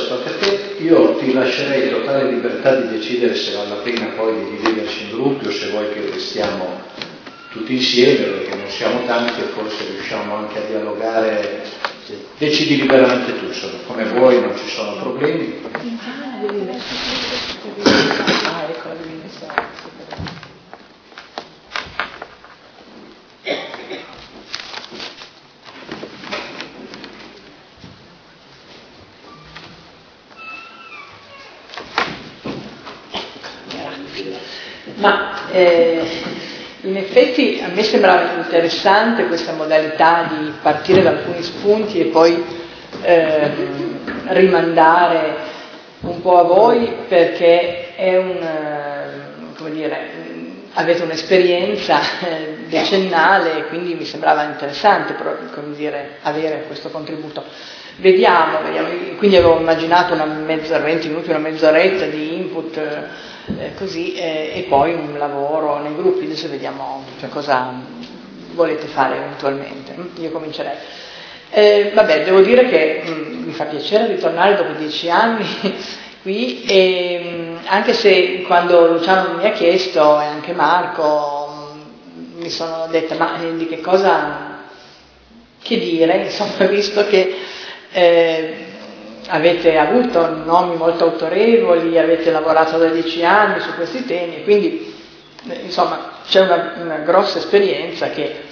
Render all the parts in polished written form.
questo, perché io ti lascerei totale libertà di decidere se vale la pena poi di dividerci in gruppi o se vuoi che restiamo tutti insieme, perché non siamo tanti e forse riusciamo anche a dialogare. Decidi liberamente tu, insomma, come vuoi, non ci sono problemi. Ma in effetti a me sembrava interessante questa modalità di partire da alcuni spunti e poi rimandare un po' a voi, perché è come dire, avete un'esperienza decennale e quindi mi sembrava interessante come dire, avere questo contributo. Vediamo, quindi avevo immaginato una mezz'ora, 20 minuti, una mezz'oretta di input così e poi un lavoro nei gruppi. Adesso vediamo cosa volete fare eventualmente. Io comincerei. Vabbè, devo dire che mi fa piacere ritornare dopo 10 anni qui, e anche se quando Luciano mi ha chiesto e anche Marco mi sono detta ma di che cosa, che dire, insomma, visto che avete avuto nomi molto autorevoli, avete lavorato da 10 anni su questi temi e quindi insomma c'è una grossa esperienza che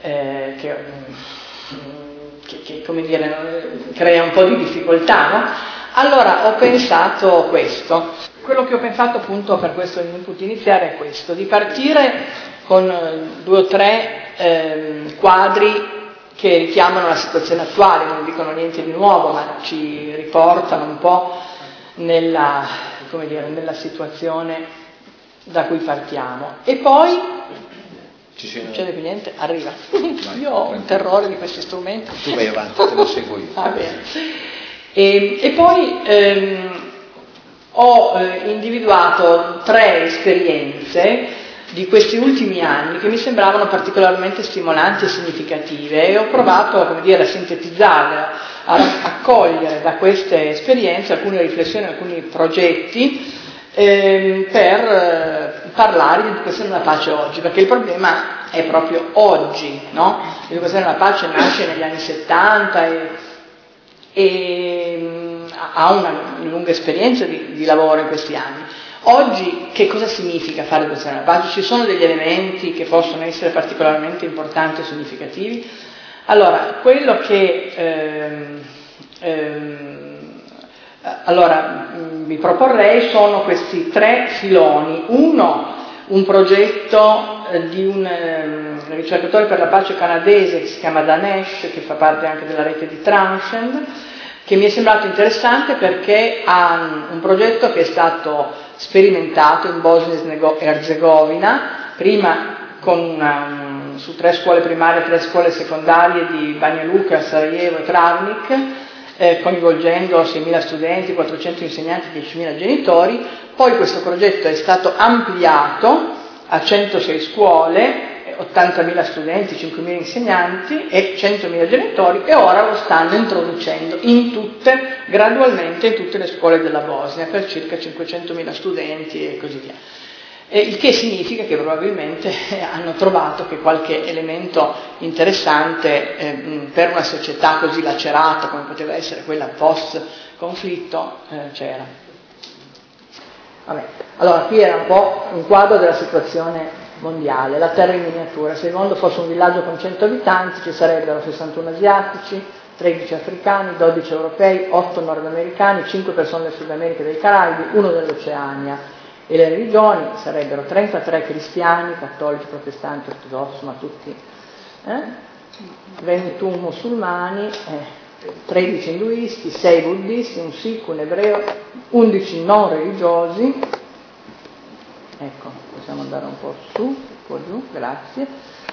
come dire, crea un po' di difficoltà, no? Allora ho pensato questo, quello che ho pensato appunto per questo input iniziale è questo, di partire con 2 o 3 quadri che richiamano la situazione attuale, non dicono niente di nuovo, ma ci riportano un po' nella situazione da cui partiamo. E poi non succede più niente, arriva. Io ho un terrore di questi strumenti. Tu vai avanti, te lo seguo io. Va bene. E poi ho individuato 3 esperienze di questi ultimi anni che mi sembravano particolarmente stimolanti e significative e ho provato, come dire, a sintetizzarle, a accogliere da queste esperienze alcune riflessioni, alcuni progetti per parlare di educazione della pace oggi, perché il problema è proprio oggi, no? L'educazione della pace nasce negli anni 70 e ha una lunga esperienza di lavoro in questi anni. Oggi che cosa significa fare educazione della pace? Ci sono degli elementi che possono essere particolarmente importanti e significativi. Allora, quello che vi proporrei sono questi 3 filoni. Uno, un progetto di un ricercatore per la pace canadese che si chiama Danesh, che fa parte anche della rete di Transcend, che mi è sembrato interessante perché ha un progetto che è stato sperimentato in Bosnia e Erzegovina, prima su 3 scuole primarie e 3 scuole secondarie di Banja Luka, Sarajevo e Travnik, coinvolgendo 6.000 studenti, 400 insegnanti, 10.000 genitori. Poi questo progetto è stato ampliato a 106 scuole, 80.000 studenti, 5.000 insegnanti e 100.000 genitori, e ora lo stanno introducendo gradualmente in tutte le scuole della Bosnia per circa 500.000 studenti e così via. Il che significa che probabilmente hanno trovato che qualche elemento interessante per una società così lacerata come poteva essere quella post-conflitto c'era. Vabbè. Allora, qui era un po' un quadro della situazione mondiale, la Terra in miniatura. Se il mondo fosse un villaggio con 100 abitanti ci sarebbero 61 asiatici, 13 africani, 12 europei, 8 nordamericani, 5 persone del Sud America e dei Caraibi, 1 dell'Oceania, e le religioni sarebbero 33 cristiani, cattolici, protestanti, ortodossi, ma tutti, 21 musulmani, 13 induisti, 6 buddisti, un sikh, un ebreo, 11 non religiosi. Ecco, possiamo andare un po' su, un po' giù, grazie.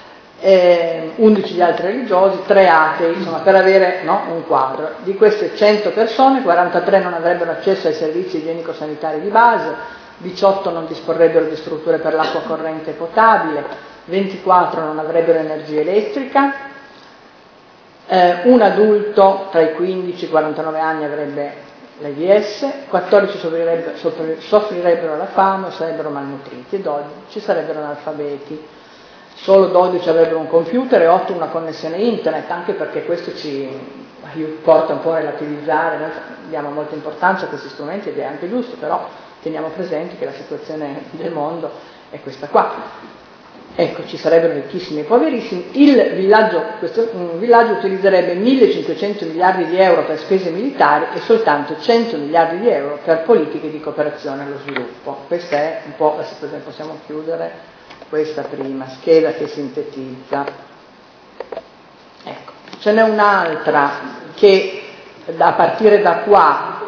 11 di altri religiosi, 3 atei, insomma, per avere un quadro. Di queste 100 persone, 43 non avrebbero accesso ai servizi igienico-sanitari di base, 18 non disporrebbero di strutture per l'acqua corrente potabile, 24 non avrebbero energia elettrica, un adulto tra i 15 e i 49 anni avrebbe l'AIDS, 14 soffrirebbero la fame o sarebbero malnutriti e 12 sarebbero analfabeti. Solo 12 avrebbero un computer e 8 una connessione internet, anche perché questo ci porta un po' a relativizzare, noi diamo molta importanza a questi strumenti ed è anche giusto, però teniamo presente che la situazione del mondo è questa qua. Ecco, ci sarebbero ricchissimi e poverissimi. Questo villaggio utilizzerebbe 1.500 miliardi di euro per spese militari e soltanto 100 miliardi di euro per politiche di cooperazione allo sviluppo. Questa è un po' la situazione, possiamo chiudere questa prima scheda che sintetizza. Ecco, ce n'è un'altra che a partire da qua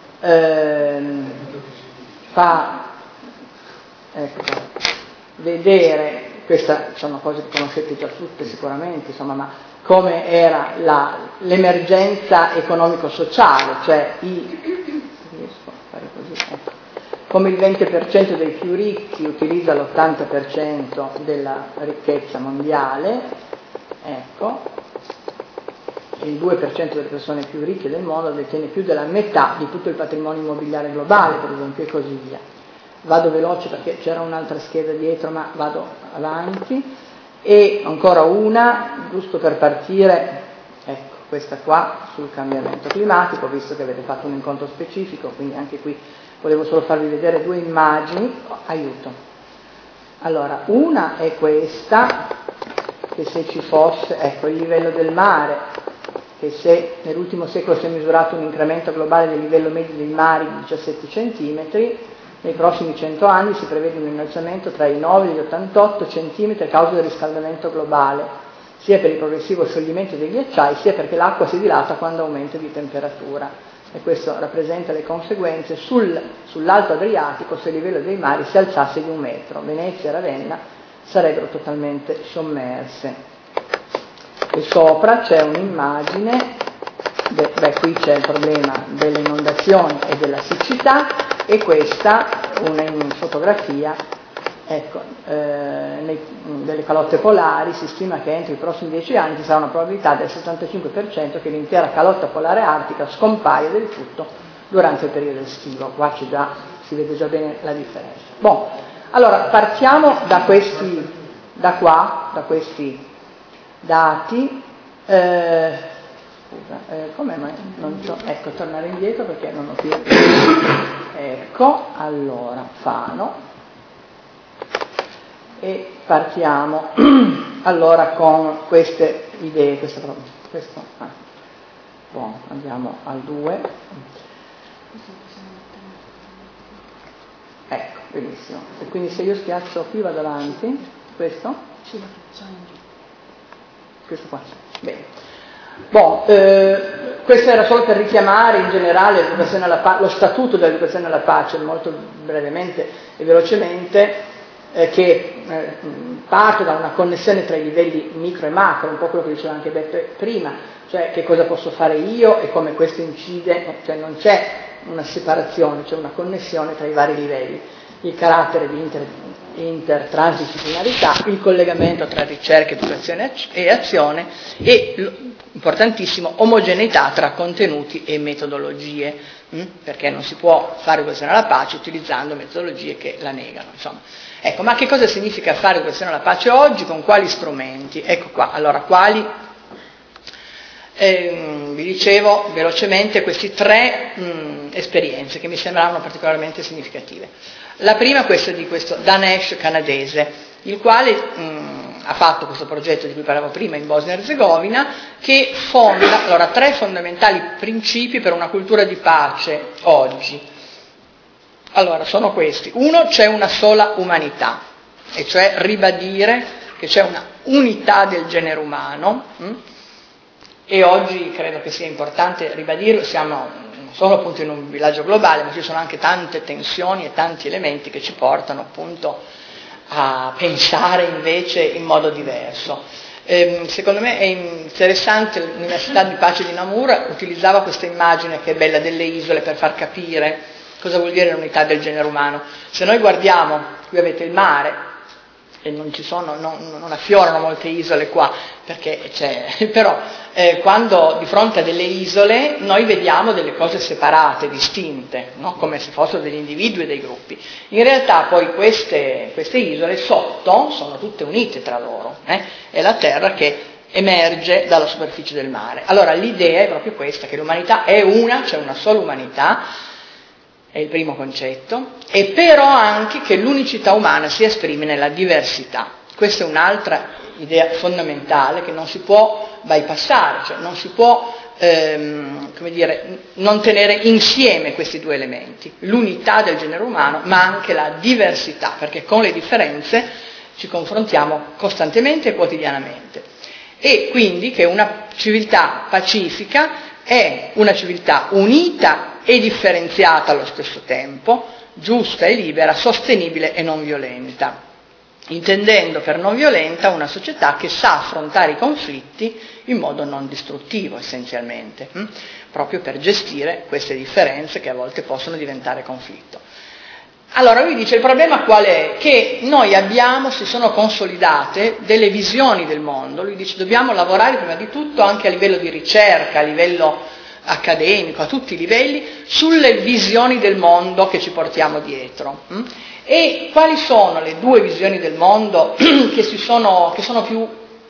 fa vedere, queste sono cose che conoscete già tutte sicuramente, insomma, ma come era l'emergenza economico-sociale, cioè come il 20% dei più ricchi utilizza l'80% della ricchezza mondiale, ecco, il 2% delle persone più ricche del mondo detiene più della metà di tutto il patrimonio immobiliare globale, per esempio, e così via. Vado veloce perché c'era un'altra scheda dietro, ma vado avanti. E ancora una, giusto per partire, ecco, questa qua sul cambiamento climatico, visto che avete fatto un incontro specifico, quindi anche qui volevo solo farvi vedere due immagini. Aiuto. Allora, una è questa, che se ci fosse, ecco, il livello del mare, che se nell'ultimo secolo si è misurato un incremento globale del livello medio dei mari di 17 centimetri, nei prossimi 100 anni si prevede un innalzamento tra i 9 e gli 88 centimetri a causa del riscaldamento globale, sia per il progressivo scioglimento dei ghiacciai, sia perché l'acqua si dilata quando aumenta di temperatura. E questo rappresenta le conseguenze sull'Alto Adriatico se il livello dei mari si alzasse di 1 metro. Venezia e Ravenna sarebbero totalmente sommerse. E sopra c'è un'immagine, qui c'è il problema delle inondazioni e della siccità, e questa una fotografia, ecco, delle calotte polari. Si stima che entro i prossimi 10 anni ci sarà una probabilità del 75% che l'intera calotta polare artica scompaia del tutto durante il periodo estivo. Qua si vede già bene la differenza. Allora partiamo da questi dati. Come mai non c'ho? Ecco, tornare indietro perché non ho più. Ecco, allora Fano, e partiamo allora con queste idee. Andiamo al 2. Ecco, benissimo. E quindi se io schiaccio qui vado avanti, questo? Sì, questo qua. Bene. Questo era solo per richiamare in generale lo statuto dell'educazione alla pace, molto brevemente e velocemente, che parte da una connessione tra i livelli micro e macro, un po' quello che diceva anche Beppe prima, cioè che cosa posso fare io e come questo incide, cioè non c'è una separazione, c'è una connessione tra i vari livelli, il carattere di intertransdisciplinarità, il collegamento tra ricerca, educazione e azione e, importantissimo, omogeneità tra contenuti e metodologie, perché non si può fare educazione alla pace utilizzando metodologie che la negano, insomma. Ecco, ma che cosa significa fare educazione alla pace oggi? Con quali strumenti? Ecco qua, allora, quali? Vi dicevo velocemente queste 3 esperienze che mi sembravano particolarmente significative. La prima è questa di questo Danesh canadese, il quale ha fatto questo progetto di cui parlavo prima in Bosnia e Erzegovina, che fonda 3 fondamentali principi per una cultura di pace oggi. Allora, sono questi. Uno, c'è una sola umanità, e cioè ribadire che c'è una unità del genere umano, e oggi credo che sia importante ribadirlo. Siamo non solo appunto in un villaggio globale, ma ci sono anche tante tensioni e tanti elementi che ci portano appunto a pensare invece in modo diverso. Secondo me è interessante, l'Università di Pace di Namur utilizzava questa immagine che è bella delle isole per far capire cosa vuol dire l'unità del genere umano. Se noi guardiamo, qui avete il mare, e non affiorano molte isole qua, perché però quando di fronte a delle isole noi vediamo delle cose separate, distinte, no? Come se fossero degli individui e dei gruppi. In realtà poi queste isole sotto sono tutte unite tra loro, è la terra che emerge dalla superficie del mare. Allora l'idea è proprio questa, che l'umanità è una, c'è una sola umanità, è il primo concetto, e però anche che l'unicità umana si esprime nella diversità. Questa è un'altra idea fondamentale che non si può bypassare, cioè non si può non tenere insieme questi due elementi, l'unità del genere umano ma anche la diversità, perché con le differenze ci confrontiamo costantemente e quotidianamente. E quindi che una civiltà pacifica è una civiltà unita e differenziata allo stesso tempo, giusta e libera, sostenibile e non violenta, intendendo per non violenta una società che sa affrontare i conflitti in modo non distruttivo essenzialmente, proprio per gestire queste differenze che a volte possono diventare conflitto. Allora lui dice: il problema qual è? Che noi si sono consolidate delle visioni del mondo. Lui dice: dobbiamo lavorare prima di tutto anche a livello di ricerca, a livello accademico, a tutti i livelli, sulle visioni del mondo che ci portiamo dietro. E quali sono le due visioni del mondo che sono più,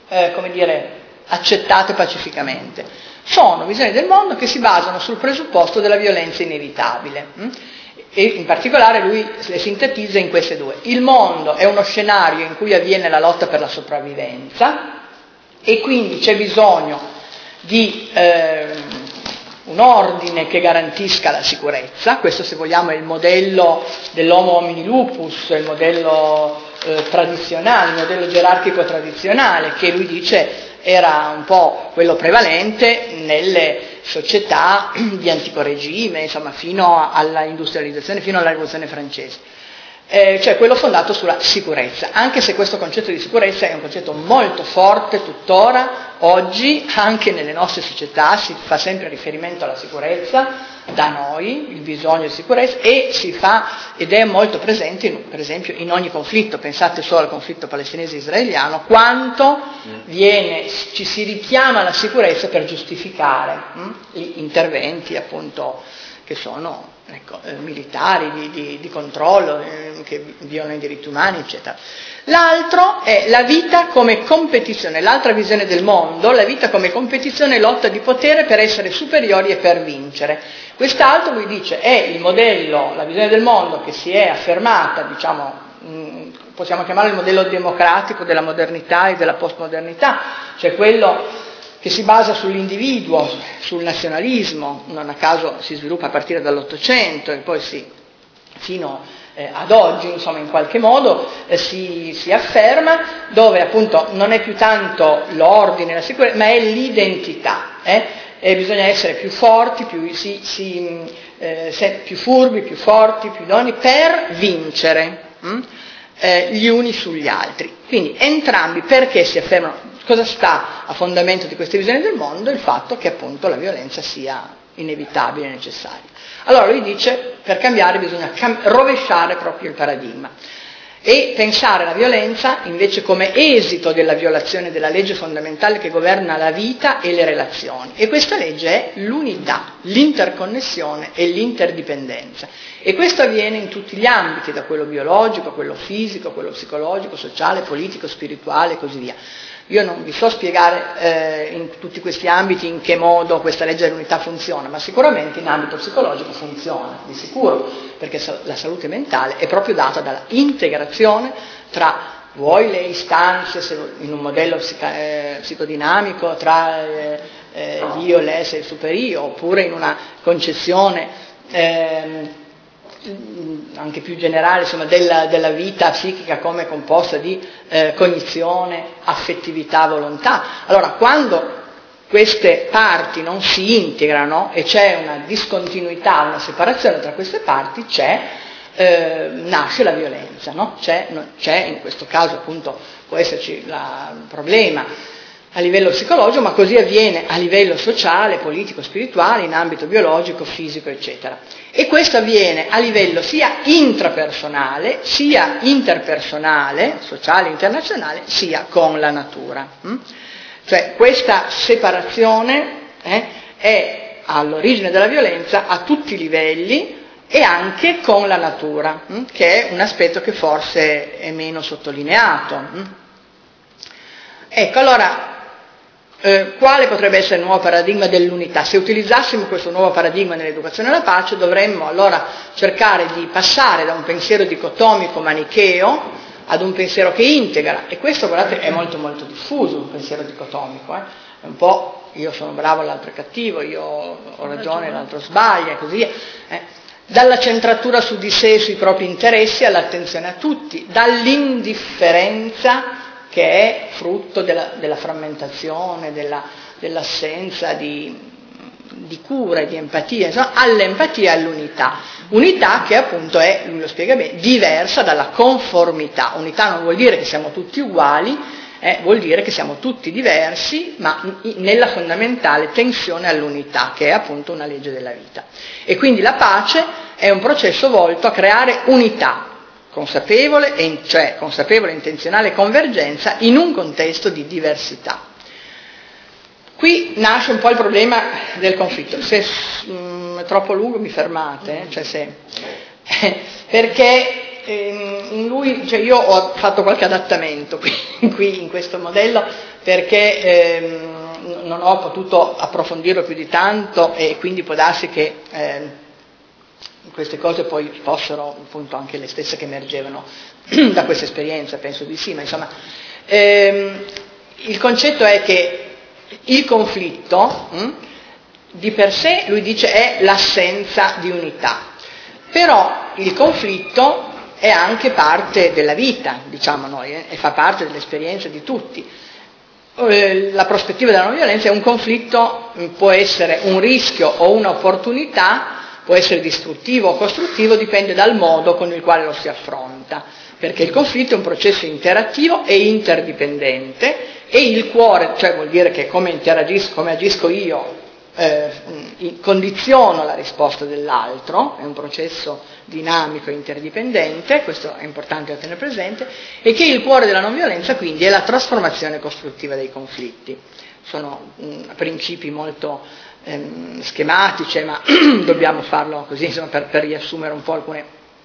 accettate pacificamente? Sono visioni del mondo che si basano sul presupposto della violenza inevitabile. E in particolare lui le sintetizza in queste due. Il mondo è uno scenario in cui avviene la lotta per la sopravvivenza e quindi c'è bisogno di un ordine che garantisca la sicurezza. Questo, se vogliamo, è il modello dell'Homo homini lupus, il modello tradizionale, il modello gerarchico tradizionale, che lui dice era un po' quello prevalente nelle società di antico regime, insomma, fino alla industrializzazione, fino alla rivoluzione francese. Cioè quello fondato sulla sicurezza, anche se questo concetto di sicurezza è un concetto molto forte tuttora, oggi anche nelle nostre società si fa sempre riferimento alla sicurezza, da noi, il bisogno di sicurezza, ed è molto presente, per esempio, in ogni conflitto. Pensate solo al conflitto palestinese-israeliano, quanto ci si richiama alla sicurezza per giustificare gli interventi, appunto, che sono militari, di controllo, che violano i diritti umani, eccetera. L'altro è la vita come competizione, l'altra visione del mondo, la vita come competizione e lotta di potere per essere superiori e per vincere. Quest'altro, lui dice, è il modello, la visione del mondo che si è affermata, possiamo chiamarlo il modello democratico della modernità e della postmodernità, cioè quello che si basa sull'individuo, sul nazionalismo, non a caso si sviluppa a partire dall'Ottocento e poi fino ad oggi, insomma, in qualche modo si afferma, dove appunto non è più tanto l'ordine, la sicurezza, ma è l'identità. E bisogna essere più forti, più furbi, più forti, più idonei per vincere gli uni sugli altri. Quindi entrambi, perché si affermano? Cosa sta a fondamento di queste visioni del mondo? Il fatto che appunto la violenza sia inevitabile e necessaria. Allora lui dice: per cambiare bisogna rovesciare proprio il paradigma e pensare la violenza invece come esito della violazione della legge fondamentale che governa la vita e le relazioni. E questa legge è l'unità, l'interconnessione e l'interdipendenza. E questo avviene in tutti gli ambiti, da quello biologico, quello fisico, quello psicologico, sociale, politico, spirituale e così via. Io non vi so spiegare in tutti questi ambiti in che modo questa legge dell'unità funziona, ma sicuramente in ambito psicologico funziona, di sicuro, perché la salute mentale è proprio data dalla integrazione tra le istanze, in un modello psicodinamico, tra l'io, l'esse e il superio, oppure in una concezione anche più generale, insomma, della vita psichica come composta di cognizione, affettività, volontà. Allora, quando queste parti non si integrano e c'è una discontinuità, una separazione tra queste parti, nasce la violenza, no? C'è in questo caso appunto può esserci il problema a livello psicologico, ma così avviene a livello sociale, politico, spirituale, in ambito biologico, fisico, eccetera. E questo avviene a livello sia intrapersonale, sia interpersonale, sociale, internazionale, sia con la natura. Cioè questa separazione è all'origine della violenza a tutti i livelli e anche con la natura, che è un aspetto che forse è meno sottolineato. Ecco, allora, quale potrebbe essere il nuovo paradigma dell'unità? Se utilizzassimo questo nuovo paradigma nell'educazione alla pace, dovremmo allora cercare di passare da un pensiero dicotomico manicheo ad un pensiero che integra, e questo, guardate, è molto molto diffuso, un pensiero dicotomico, È un po' io sono bravo, l'altro è cattivo, io ho ragione, l'altro sbaglia, e così via. Dalla centratura su di sé e sui propri interessi all'attenzione a tutti, dall'indifferenza, che è frutto della frammentazione, dell'assenza di cura e di empatia, insomma, all'empatia e all'unità. Unità che appunto è, lui lo spiega bene, diversa dalla conformità. Unità non vuol dire che siamo tutti uguali, vuol dire che siamo tutti diversi, ma nella fondamentale tensione all'unità, che è appunto una legge della vita. E quindi la pace è un processo volto a creare unità, consapevole, cioè consapevole, intenzionale convergenza in un contesto di diversità. Qui nasce un po' il problema del conflitto. Se è troppo lungo mi fermate, perché in lui, cioè io ho fatto qualche adattamento qui in questo modello, perché non ho potuto approfondirlo più di tanto, e quindi può darsi che queste cose poi fossero appunto anche le stesse che emergevano da questa esperienza, penso di sì, ma insomma il concetto è che il conflitto di per sé, lui dice, è l'assenza di unità, però il conflitto è anche parte della vita, diciamo noi, e fa parte dell'esperienza di tutti. La prospettiva della non violenza è un conflitto, può essere un rischio o un'opportunità, può essere distruttivo o costruttivo, dipende dal modo con il quale lo si affronta, perché il conflitto è un processo interattivo e interdipendente, e il cuore, cioè vuol dire che come agisco io, condiziono la risposta dell'altro, è un processo dinamico e interdipendente, questo è importante da tenere presente, e che il cuore della non violenza quindi è la trasformazione costruttiva dei conflitti. Sono principi molto schematici, ma dobbiamo farlo così, insomma, per riassumere un po' alcune.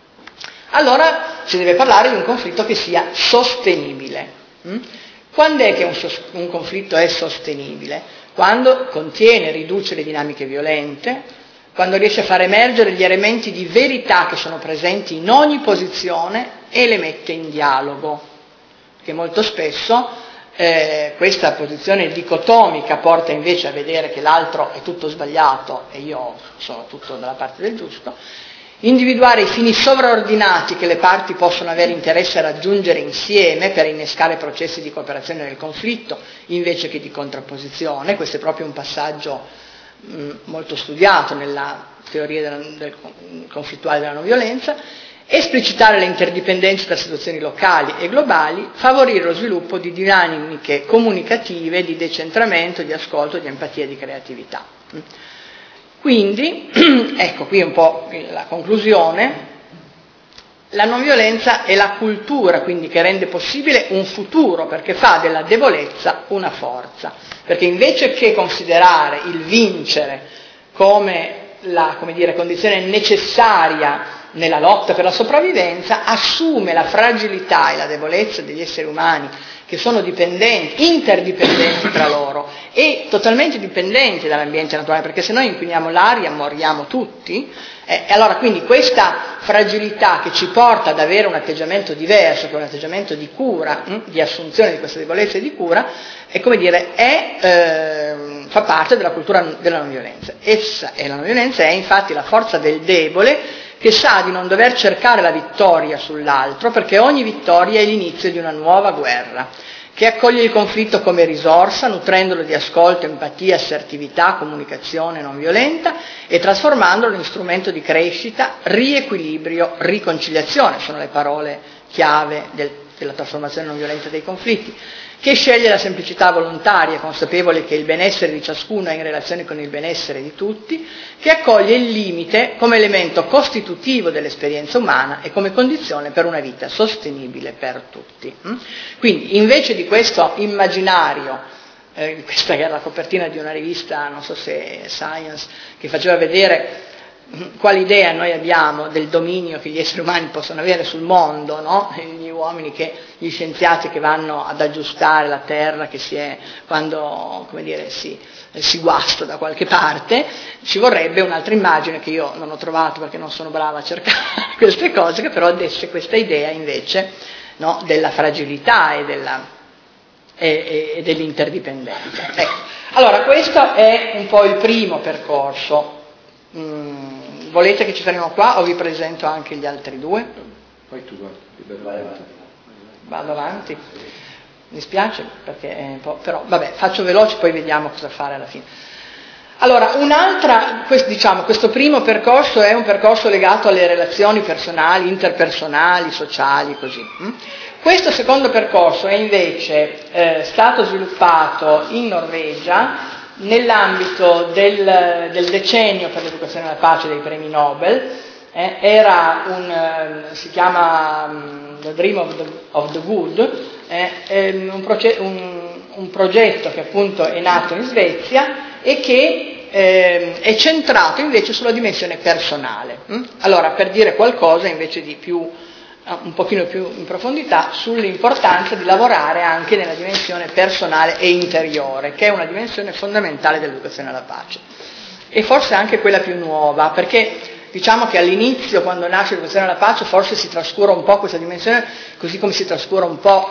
Allora si deve parlare di un conflitto che sia sostenibile. Quando è che un conflitto è sostenibile? Quando contiene e riduce le dinamiche violente, quando riesce a far emergere gli elementi di verità che sono presenti in ogni posizione e le mette in dialogo, che molto spesso questa posizione dicotomica porta invece a vedere che l'altro è tutto sbagliato e io sono tutto dalla parte del giusto. Individuare i fini sovraordinati che le parti possono avere interesse a raggiungere insieme per innescare processi di cooperazione nel conflitto invece che di contrapposizione. Questo è proprio un passaggio molto studiato nella teoria conflittuale della non violenza. Esplicitare le interdipendenze tra situazioni locali e globali, favorire lo sviluppo di dinamiche comunicative di decentramento, di ascolto, di empatia e di creatività. Quindi, ecco qui un po' la conclusione, la non violenza è la cultura quindi che rende possibile un futuro, perché fa della debolezza una forza, perché invece che considerare il vincere come la condizione necessaria nella lotta per la sopravvivenza, assume la fragilità e la debolezza degli esseri umani che sono dipendenti, interdipendenti tra loro e totalmente dipendenti dall'ambiente naturale, perché se noi inquiniamo l'aria moriamo tutti, e allora quindi questa fragilità che ci porta ad avere un atteggiamento diverso, che è un atteggiamento di cura, di assunzione di questa debolezza e di cura, è fa parte della cultura della non violenza. Essa e la non violenza è infatti la forza del debole, che sa di non dover cercare la vittoria sull'altro, perché ogni vittoria è l'inizio di una nuova guerra, che accoglie il conflitto come risorsa, nutrendolo di ascolto, empatia, assertività, comunicazione non violenta e trasformandolo in strumento di crescita, riequilibrio, riconciliazione, sono le parole chiave della trasformazione non violenta dei conflitti, che sceglie la semplicità volontaria, consapevole che il benessere di ciascuno è in relazione con il benessere di tutti, che accoglie il limite come elemento costitutivo dell'esperienza umana e come condizione per una vita sostenibile per tutti. Quindi invece di questo immaginario, questa era la copertina di una rivista, non so se Science, che faceva vedere quale idea noi abbiamo del dominio che gli esseri umani possono avere sul mondo, no? Gli uomini, gli scienziati che vanno ad aggiustare la Terra che quando, come dire, si guasta da qualche parte. Ci vorrebbe un'altra immagine che io non ho trovato perché non sono brava a cercare queste cose, che però desse questa idea invece, no, della fragilità e dell'interdipendenza. Ecco. Allora, questo è un po' il primo percorso. Volete che ci fermiamo qua o vi presento anche gli altri due? Poi tu vado avanti. Mi spiace perché è un po', però vabbè, faccio veloce, poi vediamo cosa fare alla fine. Allora, questo primo percorso è un percorso legato alle relazioni personali, interpersonali, sociali, così. Questo secondo percorso è invece stato sviluppato in Norvegia nell'ambito del decennio per l'educazione alla pace dei premi Nobel. Si chiama The Dream of the Good, un progetto che appunto è nato in Svezia e che è centrato invece sulla dimensione personale. Allora, per dire qualcosa invece di un pochino più in profondità sull'importanza di lavorare anche nella dimensione personale e interiore, che è una dimensione fondamentale dell'educazione alla pace. E forse anche quella più nuova, perché diciamo che all'inizio, quando nasce l'educazione alla pace, forse si trascura un po' questa dimensione, così come si trascura un po'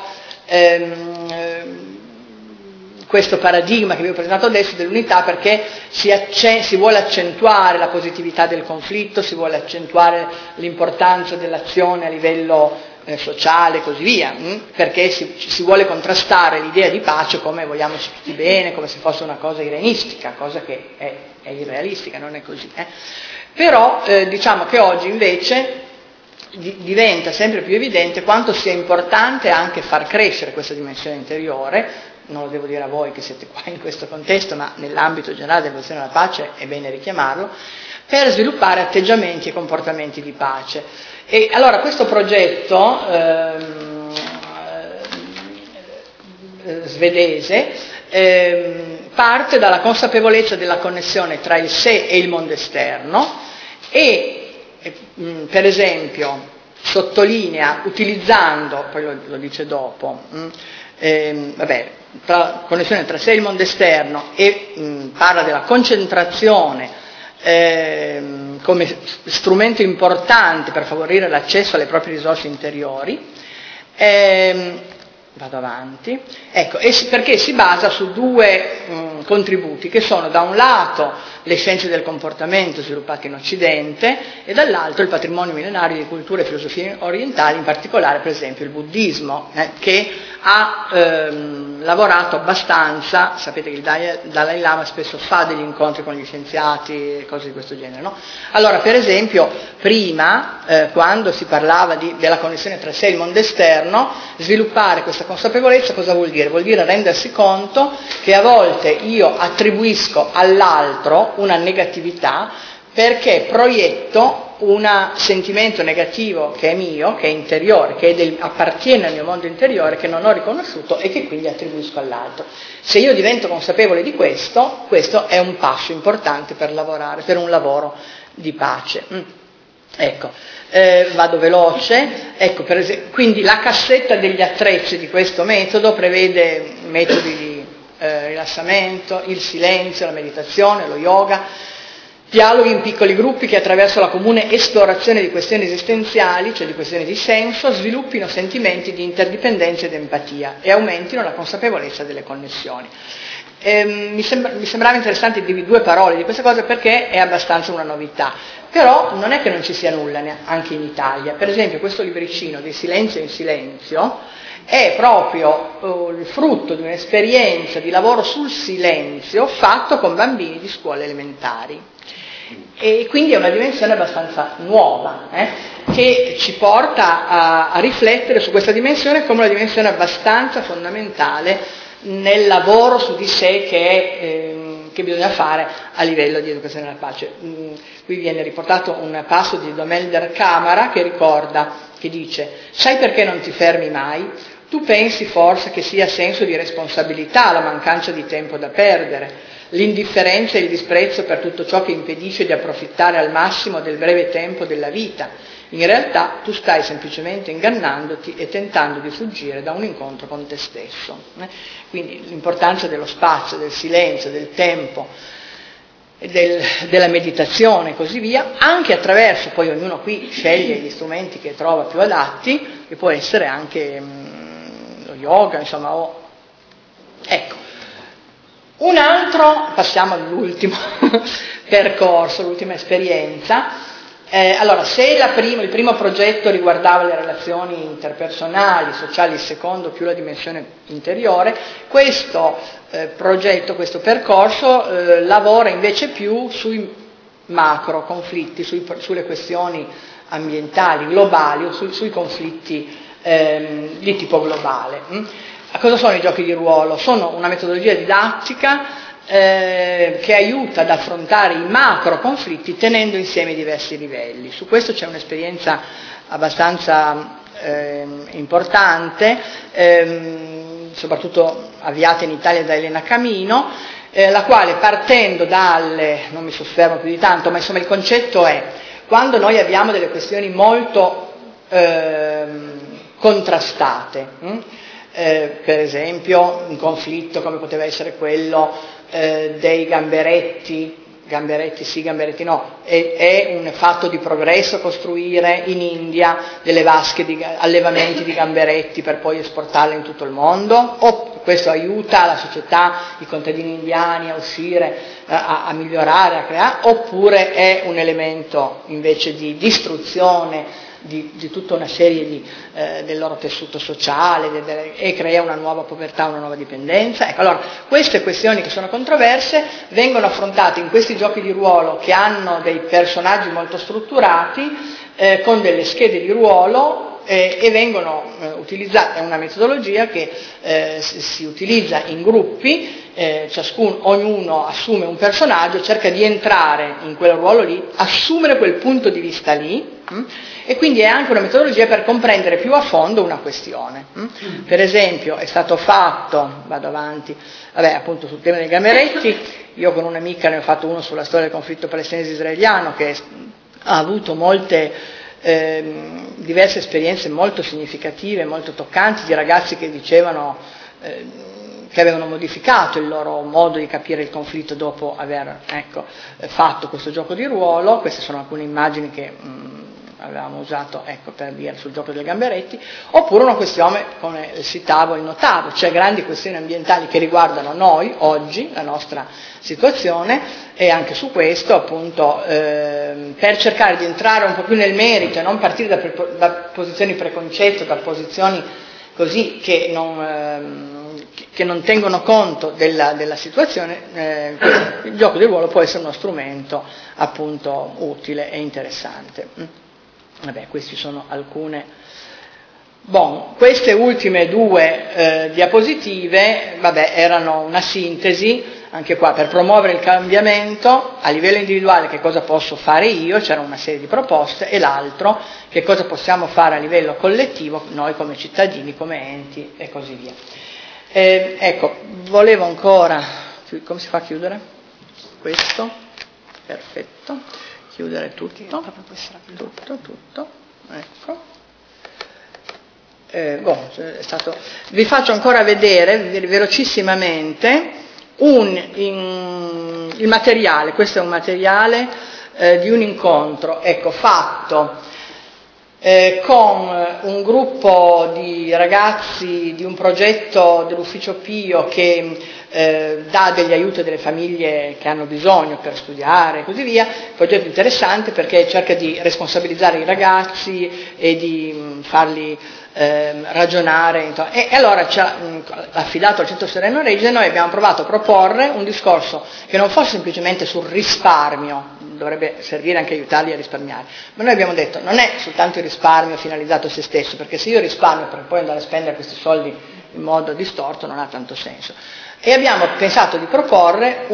questo paradigma che vi ho presentato adesso dell'unità, perché si vuole accentuare la positività del conflitto, si vuole accentuare l'importanza dell'azione a livello sociale e così via, perché si vuole contrastare l'idea di pace come vogliamoci tutti bene, come se fosse una cosa irenistica, cosa che è irrealistica, non è così. Però diciamo che oggi invece diventa sempre più evidente quanto sia importante anche far crescere questa dimensione interiore. Non lo devo dire a voi che siete qua in questo contesto, ma nell'ambito generale dell'educazione alla pace è bene richiamarlo, per sviluppare atteggiamenti e comportamenti di pace. E allora questo progetto svedese parte dalla consapevolezza della connessione tra il sé e il mondo esterno e per esempio sottolinea, utilizzando, poi lo dice dopo, connessione tra sé e il mondo esterno, e parla della concentrazione come strumento importante per favorire l'accesso alle proprie risorse interiori. Vado avanti. Ecco, perché si basa su due contributi che sono da un lato le scienze del comportamento sviluppate in Occidente e dall'altro il patrimonio millenario di culture e filosofie orientali, in particolare per esempio il buddismo, che ha lavorato abbastanza. Sapete che il Dalai Lama spesso fa degli incontri con gli scienziati, cose di questo genere, no? Allora, per esempio, prima, quando si parlava della connessione tra sé e il mondo esterno, sviluppare questa consapevolezza cosa vuol dire? Vuol dire rendersi conto che a volte io attribuisco all'altro una negatività perché proietto un sentimento negativo che è mio, che è interiore, che appartiene al mio mondo interiore, che non ho riconosciuto e che quindi attribuisco all'altro. Se io divento consapevole di questo è un passo importante per lavorare, per un lavoro di pace. Ecco, vado veloce. Ecco, per esempio, quindi la cassetta degli attrezzi di questo metodo prevede metodi di rilassamento, il silenzio, la meditazione, lo yoga, dialoghi in piccoli gruppi che attraverso la comune esplorazione di questioni esistenziali, cioè di questioni di senso, sviluppino sentimenti di interdipendenza ed empatia e aumentino la consapevolezza delle connessioni. Mi sembrava interessante dirvi due parole di questa cosa perché è abbastanza una novità, però non è che non ci sia nulla anche in Italia. Per esempio questo libricino di Silenzio in Silenzio è proprio il frutto di un'esperienza di lavoro sul silenzio fatto con bambini di scuole elementari. E quindi è una dimensione abbastanza nuova, che ci porta a riflettere su questa dimensione come una dimensione abbastanza fondamentale nel lavoro su di sé che bisogna fare a livello di educazione alla pace. Qui viene riportato un passo di Domelder Camara che dice: sai perché non ti fermi mai? Tu pensi forse che sia senso di responsabilità la mancanza di tempo da perdere, l'indifferenza e il disprezzo per tutto ciò che impedisce di approfittare al massimo del breve tempo della vita. In realtà tu stai semplicemente ingannandoti e tentando di fuggire da un incontro con te stesso. Quindi l'importanza dello spazio, del silenzio, del tempo, della meditazione e così via, anche attraverso, poi ognuno qui sceglie gli strumenti che trova più adatti, che può essere anche lo yoga, insomma, ecco. Un altro, passiamo all'ultimo percorso, l'ultima esperienza. Allora, se il primo progetto riguardava le relazioni interpersonali, sociali, il secondo più la dimensione interiore, questo progetto, questo percorso lavora invece più sui macro conflitti, sulle questioni ambientali, globali o sui conflitti di tipo globale. Cosa sono i giochi di ruolo? Sono una metodologia didattica che aiuta ad affrontare i macro conflitti tenendo insieme i diversi livelli. Su questo c'è un'esperienza abbastanza importante, soprattutto avviata in Italia da Elena Camino, la quale partendo non mi soffermo più di tanto, ma insomma il concetto è: quando noi abbiamo delle questioni molto contrastate, per esempio un conflitto come poteva essere quello dei gamberetti sì, gamberetti no, è un fatto di progresso costruire in India delle vasche di allevamenti di gamberetti per poi esportarle in tutto il mondo, o questo aiuta la società, i contadini indiani a uscire, a migliorare, a creare, oppure è un elemento invece di distruzione di tutta una serie del loro tessuto sociale e crea una nuova povertà, una nuova dipendenza. Ecco, allora, queste questioni che sono controverse vengono affrontate in questi giochi di ruolo che hanno dei personaggi molto strutturati, con delle schede di ruolo e vengono utilizzate. È una metodologia che si utilizza in gruppi, ognuno assume un personaggio, cerca di entrare in quel ruolo lì, assumere quel punto di vista lì, e quindi è anche una metodologia per comprendere più a fondo una questione. Per esempio è stato fatto, vado avanti, appunto sul tema dei gamberetti, io con un'amica ne ho fatto uno sulla storia del conflitto palestinese-israeliano che ha avuto molte diverse esperienze molto significative, molto toccanti, di ragazzi che dicevano che avevano modificato il loro modo di capire il conflitto dopo aver fatto questo gioco di ruolo. Queste sono alcune immagini che avevamo usato per dire sul gioco dei gamberetti, oppure una questione come il citavo, il notavo, cioè grandi questioni ambientali che riguardano noi oggi, la nostra situazione, e anche su questo appunto per cercare di entrare un po' più nel merito e non partire da posizioni preconcette, da posizioni così che non tengono conto della situazione, il gioco di ruolo può essere uno strumento appunto utile e interessante. Queste sono alcune. Queste ultime due diapositive erano una sintesi, anche qua per promuovere il cambiamento a livello individuale. Che cosa posso fare io? C'era una serie di proposte, e l'altro, che cosa possiamo fare a livello collettivo noi come cittadini, come enti e così via. Volevo ancora, come si fa a chiudere questo? Perfetto. Chiudere tutto, ecco. Vi faccio ancora vedere velocissimamente il materiale. Questo è un materiale di un incontro, fatto con un gruppo di ragazzi di un progetto dell'Ufficio Pio che dà degli aiuti a delle famiglie che hanno bisogno per studiare e così via. Progetto interessante perché cerca di responsabilizzare i ragazzi e di farli ragionare. E allora ci ha affidato al Centro Sereno Reggio e noi abbiamo provato a proporre un discorso che non fosse semplicemente sul risparmio, dovrebbe servire anche aiutarli a risparmiare, ma noi abbiamo detto non è soltanto il risparmio finalizzato a se stesso, perché se io risparmio per poi andare a spendere questi soldi in modo distorto non ha tanto senso. E abbiamo pensato di proporre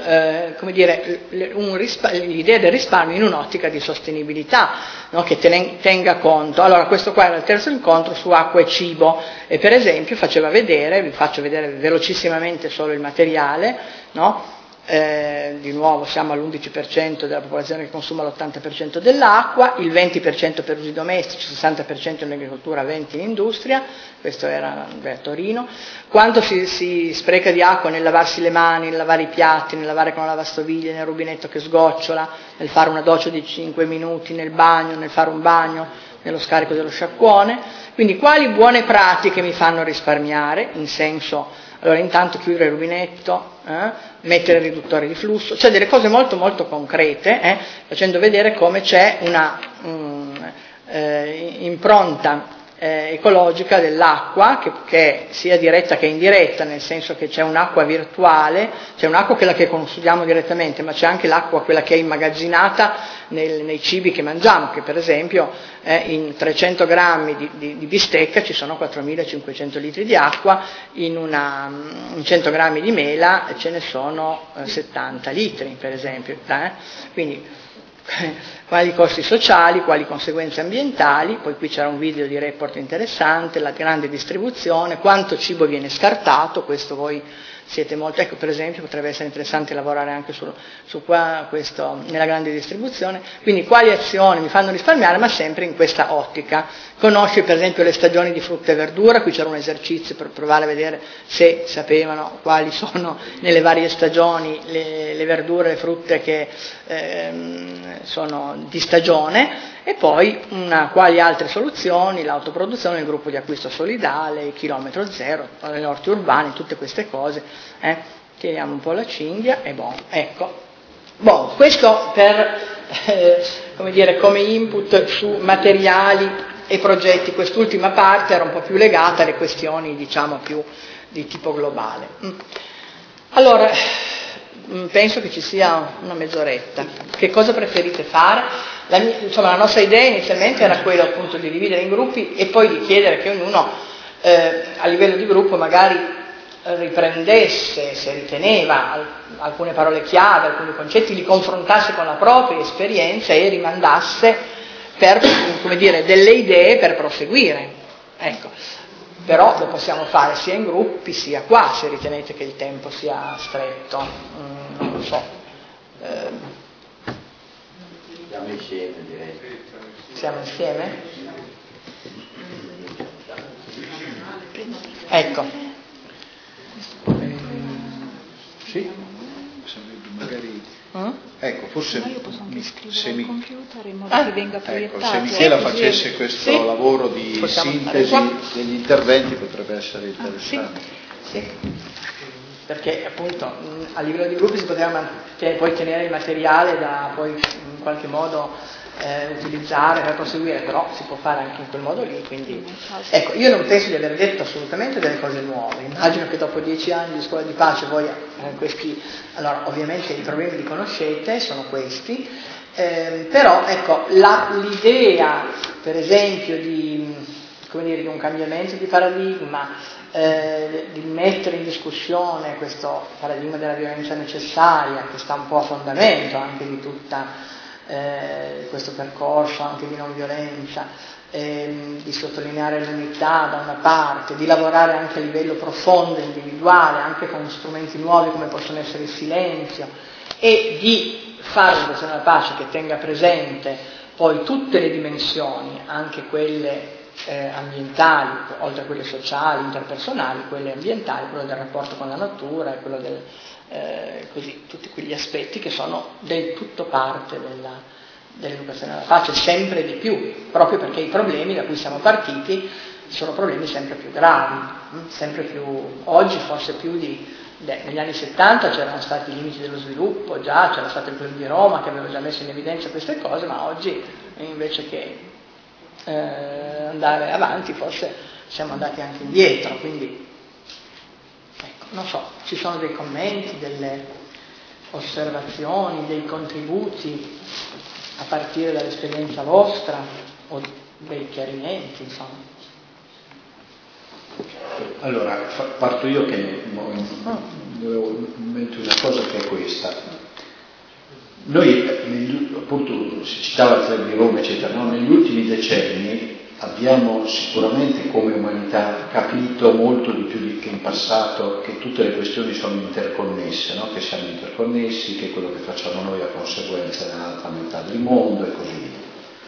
l'idea del risparmio in un'ottica di sostenibilità, no? Che tenga conto. Allora questo qua era il terzo incontro su acqua e cibo e per esempio vi faccio vedere velocissimamente solo il materiale, no? Di nuovo siamo all'11% della popolazione che consuma l'80% dell'acqua, il 20% per usi domestici, 60% in agricoltura, 20% in industria, questo era a Torino. Quanto si spreca di acqua nel lavarsi le mani, nel lavare i piatti, nel lavare con la lavastoviglie, nel rubinetto che sgocciola, nel fare una doccia di 5 minuti, nel bagno, nel fare un bagno, nello scarico dello sciacquone. Quindi quali buone pratiche mi fanno risparmiare, in senso, allora intanto chiudere il rubinetto, mettere il riduttore di flusso, cioè delle cose molto molto concrete, facendo vedere come c'è una impronta ecologica dell'acqua che sia diretta che indiretta, nel senso che c'è un'acqua virtuale, c'è un'acqua quella che consumiamo direttamente, ma c'è anche l'acqua quella che è immagazzinata nei cibi che mangiamo, che per esempio in 300 grammi di bistecca ci sono 4.500 litri di acqua, in 100 grammi di mela ce ne sono 70 litri per esempio, quindi quali costi sociali, quali conseguenze ambientali, poi qui c'era un video di report interessante, la grande distribuzione, quanto cibo viene scartato, questo voi siete molto, ecco per esempio potrebbe essere interessante lavorare anche su questo nella grande distribuzione, quindi quali azioni mi fanno risparmiare, ma sempre in questa ottica. Conosci per esempio le stagioni di frutta e verdura, qui c'era un esercizio per provare a vedere se sapevano quali sono nelle varie stagioni le verdure, le frutte che sono di stagione, e poi quali altre soluzioni, l'autoproduzione, il gruppo di acquisto solidale, il chilometro zero, gli orti urbani, tutte queste cose. Tiriamo un po' la cinghia e ecco. Questo per come input su materiali e progetti. Quest'ultima parte era un po' più legata alle questioni diciamo più di tipo globale. Allora penso che ci sia una mezz'oretta. Che cosa preferite fare? La nostra idea inizialmente era quella appunto di dividere in gruppi e poi di chiedere che ognuno a livello di gruppo magari riprendesse, se riteneva, alcune parole chiave, alcuni concetti, li confrontasse con la propria esperienza e rimandasse per, delle idee per proseguire. Ecco. Però lo possiamo fare sia in gruppi sia qua, se ritenete che il tempo sia stretto. Non lo so. Siamo insieme, direi. Siamo insieme? Ecco. Sì, magari. Ecco, forse se computer in modo che venga proiettato. Se Michela facesse questo lavoro di sintesi degli interventi potrebbe essere interessante. Sì. Perché appunto a livello di gruppi si poteva poi tenere il materiale da poi in qualche modo utilizzare per proseguire, però si può fare anche in quel modo lì, quindi ecco, io non penso di aver detto assolutamente delle cose nuove, immagino che dopo 10 anni di scuola di pace voi allora ovviamente i problemi li conoscete, sono questi, però ecco l'idea per esempio di un cambiamento di paradigma, di mettere in discussione questo paradigma della violenza necessaria che sta un po' a fondamento anche di tutta questo percorso anche di non violenza, di sottolineare l'unità da una parte, di lavorare anche a livello profondo, individuale, anche con strumenti nuovi come possono essere il silenzio, e di fare un'educazione alla pace che tenga presente poi tutte le dimensioni, anche quelle ambientali, oltre a quelle sociali, interpersonali, quelle ambientali, quello del rapporto con la natura e quello tutti quegli aspetti che sono del tutto parte dell'educazione alla pace, sempre di più, proprio perché i problemi da cui siamo partiti sono problemi sempre più gravi, sempre più, oggi forse più negli anni 70 c'erano stati i limiti dello sviluppo, già c'era stato il Club di Roma che aveva già messo in evidenza queste cose, ma oggi invece che andare avanti, forse siamo andati anche indietro, quindi ecco, non so, ci sono dei commenti, delle osservazioni, dei contributi a partire dall'esperienza vostra o dei chiarimenti, insomma. Allora, parto io che volevo mettere una cosa che è questa. Noi, appunto, si citava il Club di Roma, eccetera, no? Negli ultimi decenni abbiamo sicuramente come umanità capito molto di più che in passato che tutte le questioni sono interconnesse, no? Che siamo interconnessi, che quello che facciamo noi ha conseguenze nell'altra metà del mondo e così via.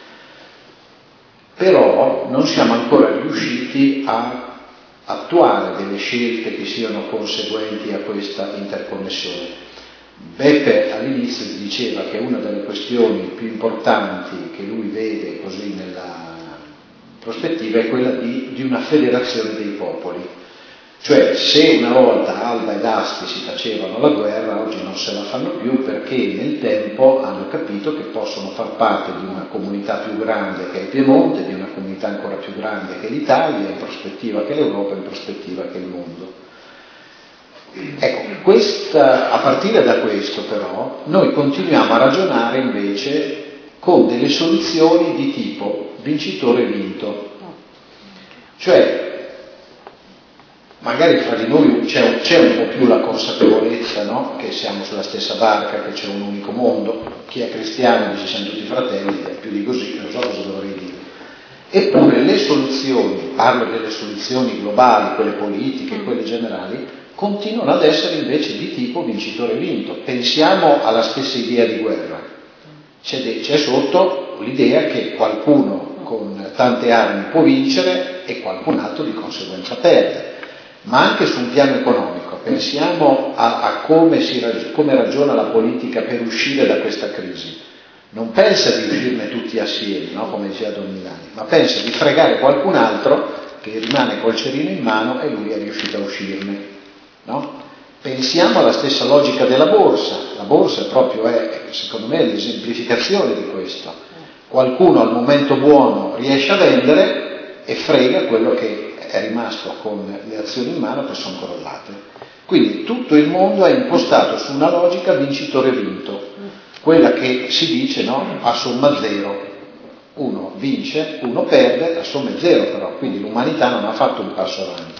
Però non siamo ancora riusciti a attuare delle scelte che siano conseguenti a questa interconnessione. Beppe all'inizio diceva che una delle questioni più importanti che lui vede così nella prospettiva è quella di una federazione dei popoli. Cioè, se una volta Alba ed Asti si facevano la guerra, oggi non se la fanno più perché nel tempo hanno capito che possono far parte di una comunità più grande che è il Piemonte, di una comunità ancora più grande che è l'Italia, in prospettiva che l'Europa, in prospettiva che il mondo. Ecco, a partire da questo però, noi continuiamo a ragionare invece con delle soluzioni di tipo vincitore vinto. Cioè, magari fra di noi c'è un po' più la consapevolezza, no? Che siamo sulla stessa barca, che c'è un unico mondo. Chi è cristiano dice siamo tutti fratelli, più di così non so cosa dovrei dire. Eppure le soluzioni, parlo delle soluzioni globali, quelle politiche, quelle generali, continuano ad essere invece di tipo vincitore vinto. Pensiamo alla stessa idea di guerra. C'è sotto l'idea che qualcuno con tante armi può vincere e qualcun altro di conseguenza perde. Ma anche su un piano economico, pensiamo a come ragiona la politica per uscire da questa crisi. Non pensa di uscirne tutti assieme, no? Come diceva Don Milani, ma pensa di fregare qualcun altro che rimane col cerino in mano e lui è riuscito a uscirne. No? Pensiamo alla stessa logica della borsa. La borsa proprio è, secondo me, l'esemplificazione di questo. Qualcuno al momento buono riesce a vendere e frega quello che è rimasto con le azioni in mano che sono crollate. Quindi tutto il mondo è impostato su una logica vincitore-vinto, quella che si dice, no? A somma zero. Uno vince, uno perde, la somma è zero però, quindi l'umanità non ha fatto un passo avanti.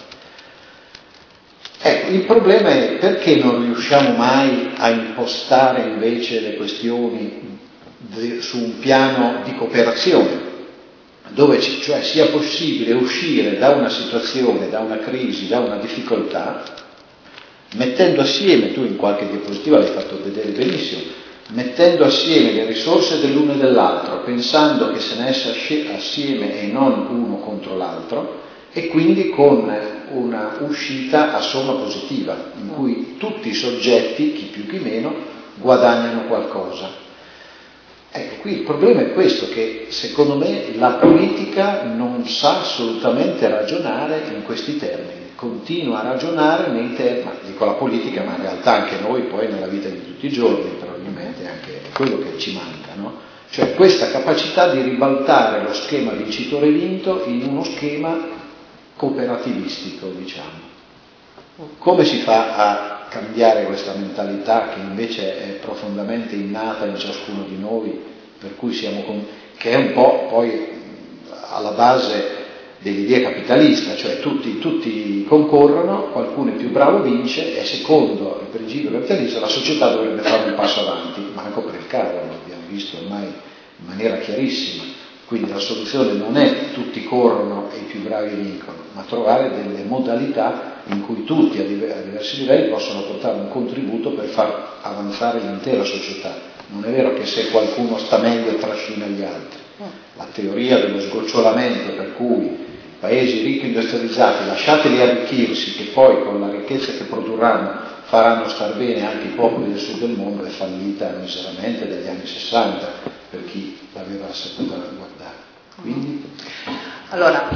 Ecco, il problema è perché non riusciamo mai a impostare invece le questioni su un piano di cooperazione, dove cioè sia possibile uscire da una situazione, da una crisi, da una difficoltà, mettendo assieme, tu in qualche diapositiva l'hai fatto vedere benissimo, mettendo assieme le risorse dell'uno e dell'altro, pensando che se ne esce assieme e non uno contro l'altro, e quindi con una uscita a somma positiva, in cui tutti i soggetti, chi più chi meno, guadagnano qualcosa. Ecco, qui il problema è questo, che secondo me la politica non sa assolutamente ragionare in questi termini, continua a ragionare nei termini, dico la politica, ma in realtà anche noi poi nella vita di tutti i giorni, probabilmente anche quello che ci manca, no? Cioè questa capacità di ribaltare lo schema vincitore-vinto in uno schema cooperativistico, diciamo. Come si fa a cambiare questa mentalità che invece è profondamente innata in ciascuno di noi, per cui che è un po' poi alla base dell'idea capitalista, cioè tutti concorrono, qualcuno è più bravo vince e secondo il principio capitalista la società dovrebbe fare un passo avanti, manco per il cavolo, lo abbiamo visto ormai in maniera chiarissima. Quindi la soluzione non è tutti corrono e i più bravi vincono, ma trovare delle modalità in cui tutti a diversi livelli possono portare un contributo per far avanzare l'intera società. Non è vero che se qualcuno sta meglio trascina gli altri. La teoria dello sgocciolamento per cui paesi ricchi e industrializzati lasciateli arricchirsi, che poi con la ricchezza che produrranno faranno star bene anche i popoli del sud del mondo, è fallita miseramente dagli anni 60 per chi l'aveva saputa guardare. Quindi? Allora,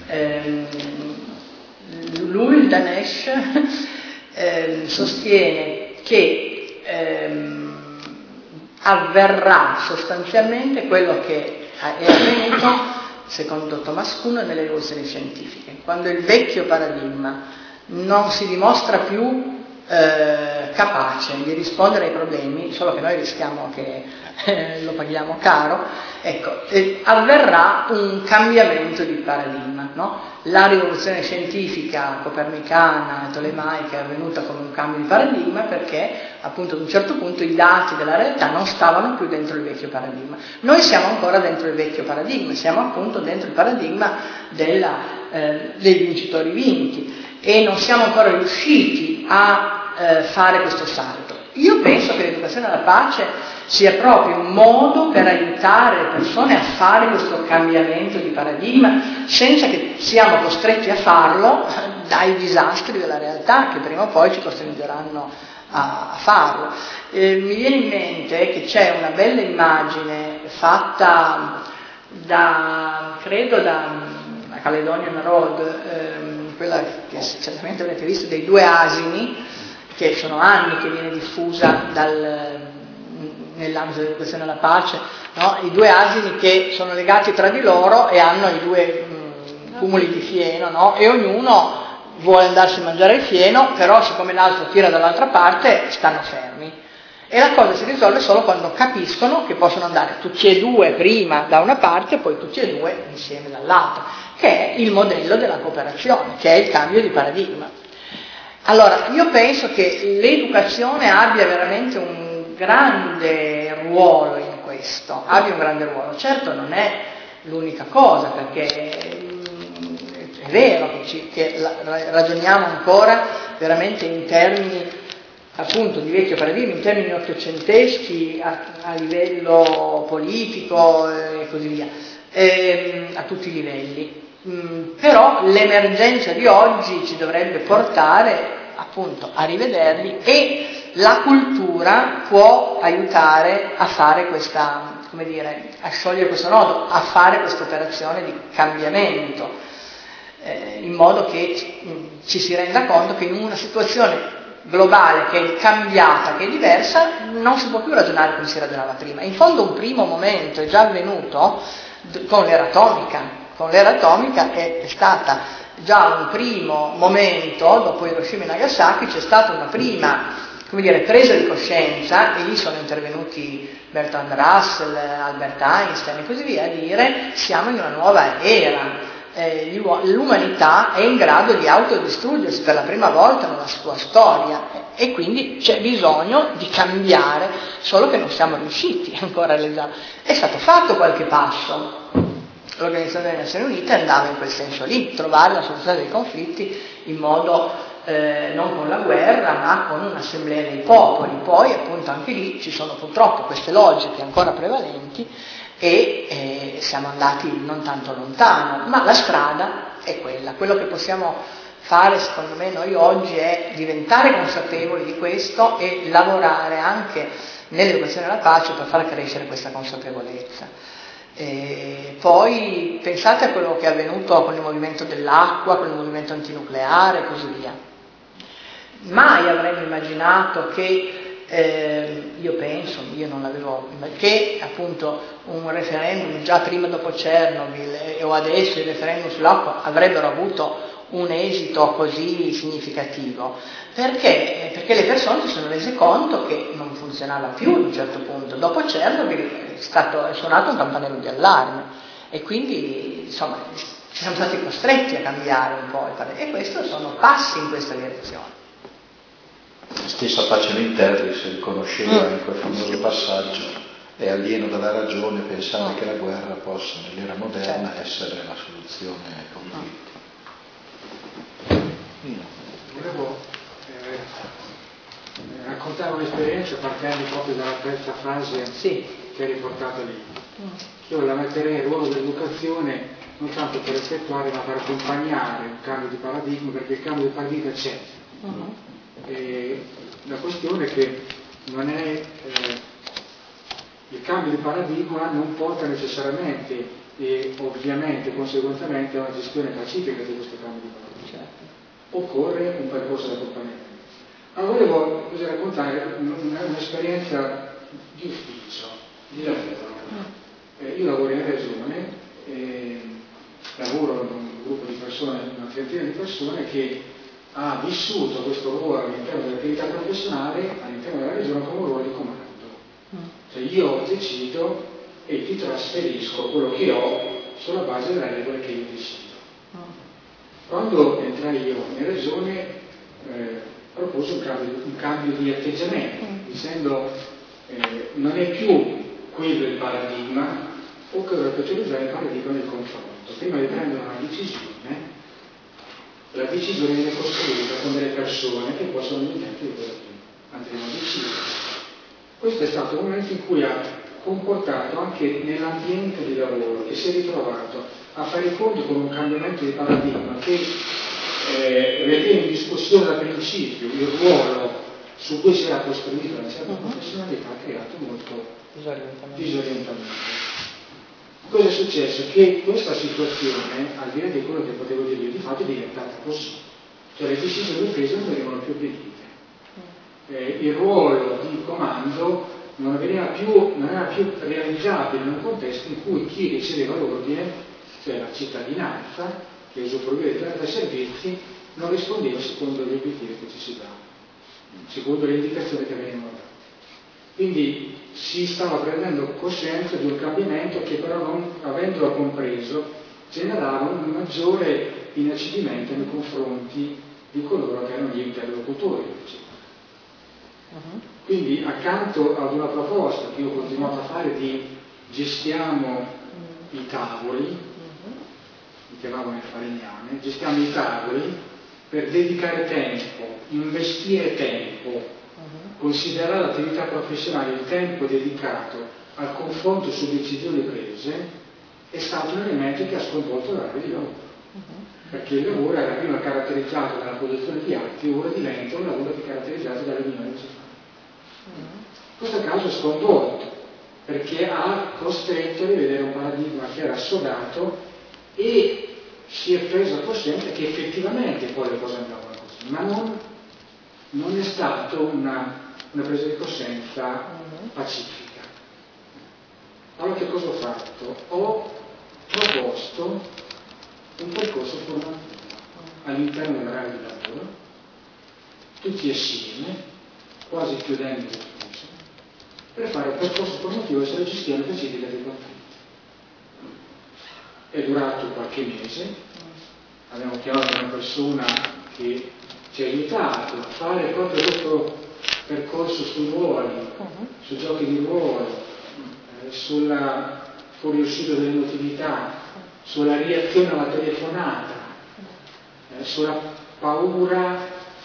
lui, il Danesh, sostiene che avverrà sostanzialmente quello che è avvenuto secondo Thomas Kuhn, nelle rivoluzioni scientifiche. Quando il vecchio paradigma non si dimostra più capace di rispondere ai problemi, solo che noi rischiamo che lo paghiamo caro, ecco, avverrà un cambiamento di paradigma, no? La rivoluzione scientifica copernicana, tolemaica è avvenuta come un cambio di paradigma perché appunto ad un certo punto i dati della realtà non stavano più dentro il vecchio paradigma. Noi siamo ancora dentro il vecchio paradigma, siamo appunto dentro il paradigma dei vincitori vinti e non siamo ancora riusciti a fare questo salto. Io penso che l'educazione alla pace sia proprio un modo per aiutare le persone a fare questo cambiamento di paradigma senza che siamo costretti a farlo dai disastri della realtà che prima o poi ci costringeranno a farlo. Mi viene in mente che c'è una bella immagine fatta credo da Caledonian Road, quella che certamente avete visto, dei due asini, che sono anni che viene diffusa nell'ambito dell'educazione alla pace, no? I due asini che sono legati tra di loro e hanno i due cumuli di fieno, no? E ognuno vuole andarsi a mangiare il fieno, però siccome l'altro tira dall'altra parte stanno fermi. E la cosa si risolve solo quando capiscono che possono andare tutti e due prima da una parte e poi tutti e due insieme dall'altra, che è il modello della cooperazione, che è il cambio di paradigma. Allora, io penso che l'educazione abbia veramente un grande ruolo in questo, Certo non è l'unica cosa, perché è vero che ragioniamo ancora veramente in termini appunto di vecchio paradigma, in termini ottocenteschi a livello politico e così via, a tutti i livelli. Però l'emergenza di oggi ci dovrebbe portare appunto a rivederli e la cultura può aiutare a fare questa, come dire, a sciogliere questo nodo, a fare questa operazione di cambiamento, in modo che ci si renda conto che in una situazione globale che è cambiata, che è diversa, non si può più ragionare come si ragionava prima. In fondo un primo momento è già avvenuto con l'era atomica. Con l'era atomica è stata già un primo momento, dopo Hiroshima e Nagasaki, c'è stata una prima, come dire, presa di coscienza, e lì sono intervenuti Bertrand Russell, Albert Einstein e così via, a dire siamo in una nuova era. L'umanità è in grado di autodistruggersi per la prima volta nella sua storia e quindi c'è bisogno di cambiare, solo che non siamo riusciti ancora a realizzarlo. È stato fatto qualche passo. L'Organizzazione delle Nazioni Unite andava in quel senso lì, trovare la soluzione dei conflitti in modo non con la guerra ma con un'assemblea dei popoli. Poi appunto anche lì ci sono purtroppo queste logiche ancora prevalenti e siamo andati non tanto lontano, ma la strada è quella. Quello che possiamo fare secondo me noi oggi è diventare consapevoli di questo e lavorare anche nell'educazione alla pace per far crescere questa consapevolezza. Poi pensate a quello che è avvenuto con il movimento dell'acqua, con il movimento antinucleare e così via. Mai avremmo immaginato che io non l'avevo, che appunto un referendum già prima dopo Chernobyl o adesso il referendum sull'acqua avrebbero avuto un esito così significativo. Perché? Perché le persone si sono rese conto che non funzionava più a un certo punto. Dopo Chernobyl è suonato un campanello di allarme e quindi insomma siamo stati costretti a cambiare un po' e questi sono passi in questa direzione. La stessa Pacem in Terre si riconosceva in quel famoso passaggio: è alieno dalla ragione pensare che la guerra possa nell'era moderna essere la soluzione ai conflitti. Volevo raccontare un'esperienza partendo proprio dalla terza frase che hai riportato lì. Io la metterei in ruolo dell'educazione non tanto per effettuare ma per accompagnare un cambio di paradigma, perché il cambio di paradigma c'è. E la questione è che non è il cambio di paradigma non porta necessariamente e ovviamente conseguentemente a una gestione pacifica di questo cambio di paradigma. Occorre un percorso di accompagnamento. Allora volevo raccontare un'esperienza di ufficio, di lavoro. Io lavoro in regione persone, una trentina di persone che ha vissuto questo ruolo all'interno dell'attività professionale, all'interno della regione, come un ruolo di comando. Cioè io decido e ti trasferisco quello che ho sulla base delle regole che io decido. Quando entrai io in regione proposi un cambio di atteggiamento, dicendo non è più quello il paradigma, occorre utilizzare il paradigma del confronto. Prima di prendere una decisione, la decisione viene costruita con delle persone che poi sono gli utenti di quello che andremo a decidere. Questo è stato un momento in cui ha comportato anche nell'ambiente di lavoro che si è ritrovato a fare i conti con un cambiamento di paradigma che vedeva in discussione da principio il ruolo su cui si era costruita una certa professionalità, ha creato molto disorientamento. Cosa è successo? Che questa situazione, al di là di quello che potevo dire io, di fatto è diventata così. Cioè le decisioni prese non venivano più obbedite. Il ruolo di comando non era più realizzabile in un contesto in cui chi riceveva l'ordine, cioè la cittadinanza, che usufruiva di tanti servizi, non rispondeva secondo gli obiettivi che ci si dava, secondo le indicazioni che venivano date. Quindi si stava prendendo coscienza di un cambiamento che però, non avendolo compreso, generava un maggiore inacidimento nei confronti di coloro che erano gli interlocutori. Quindi accanto ad una proposta che io ho continuato a fare di gestiamo i tavoli, mi chiamavo nel falegname, gestiamo i tavoli per dedicare tempo, investire tempo, considerare l'attività professionale, il tempo dedicato al confronto su decisioni prese, è stato un elemento che ha sconvolto l'area di lavoro. Perché il lavoro era prima caratterizzato dalla produzione di atti, ora diventa un lavoro che è caratterizzato dalle riunioni di settimana. Questo caso è sconvolto, perché ha costretto a rivedere un paradigma che era assodato e si è preso coscienza che effettivamente poi le cose andavano così, ma non è stata una presa di coscienza pacifica. Allora che cosa ho fatto? Ho proposto un percorso formativo all'interno dell'area di lavoro, tutti assieme, quasi chiudendo le cose, per fare un percorso formativo sulla gestione pacifica dei conflitti. È durato qualche mese, abbiamo chiamato una persona che ci ha aiutato a fare proprio questo percorso sui ruoli, sui giochi di ruolo, sulla fuoriuscita dell'emotività, sulla reazione alla telefonata, sulla paura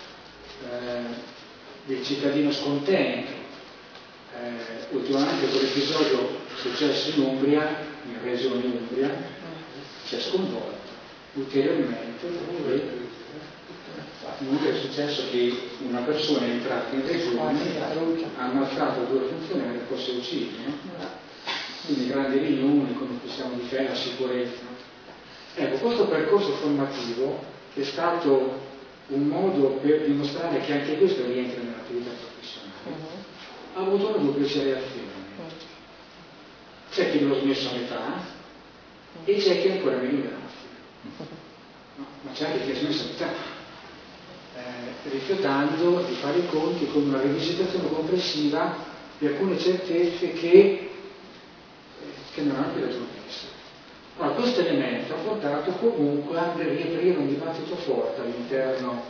del cittadino scontento. Ultimamente quell'episodio successo in Umbria, in regione Umbria, ci ha sconvolto ulteriormente. Comunque è successo che una persona è entrata in regione, ha ammazzato 2 funzionari e poi si è ucciso. Quindi grandi riunioni, come possiamo difendere la sicurezza. Ecco, questo percorso formativo è stato un modo per dimostrare che anche questo rientra nell'attività professionale. Ha avuto una duplice reazione. C'è chi l'ho smesso a metà e c'è chi ancora mi ringrazia. No, ma c'è anche chi ha smesso a metà, rifiutando di fare i conti con una rivisitazione complessiva di alcune certezze che non hanno più ragione di essere. Allora, questo elemento ha portato comunque a riaprire un dibattito forte all'interno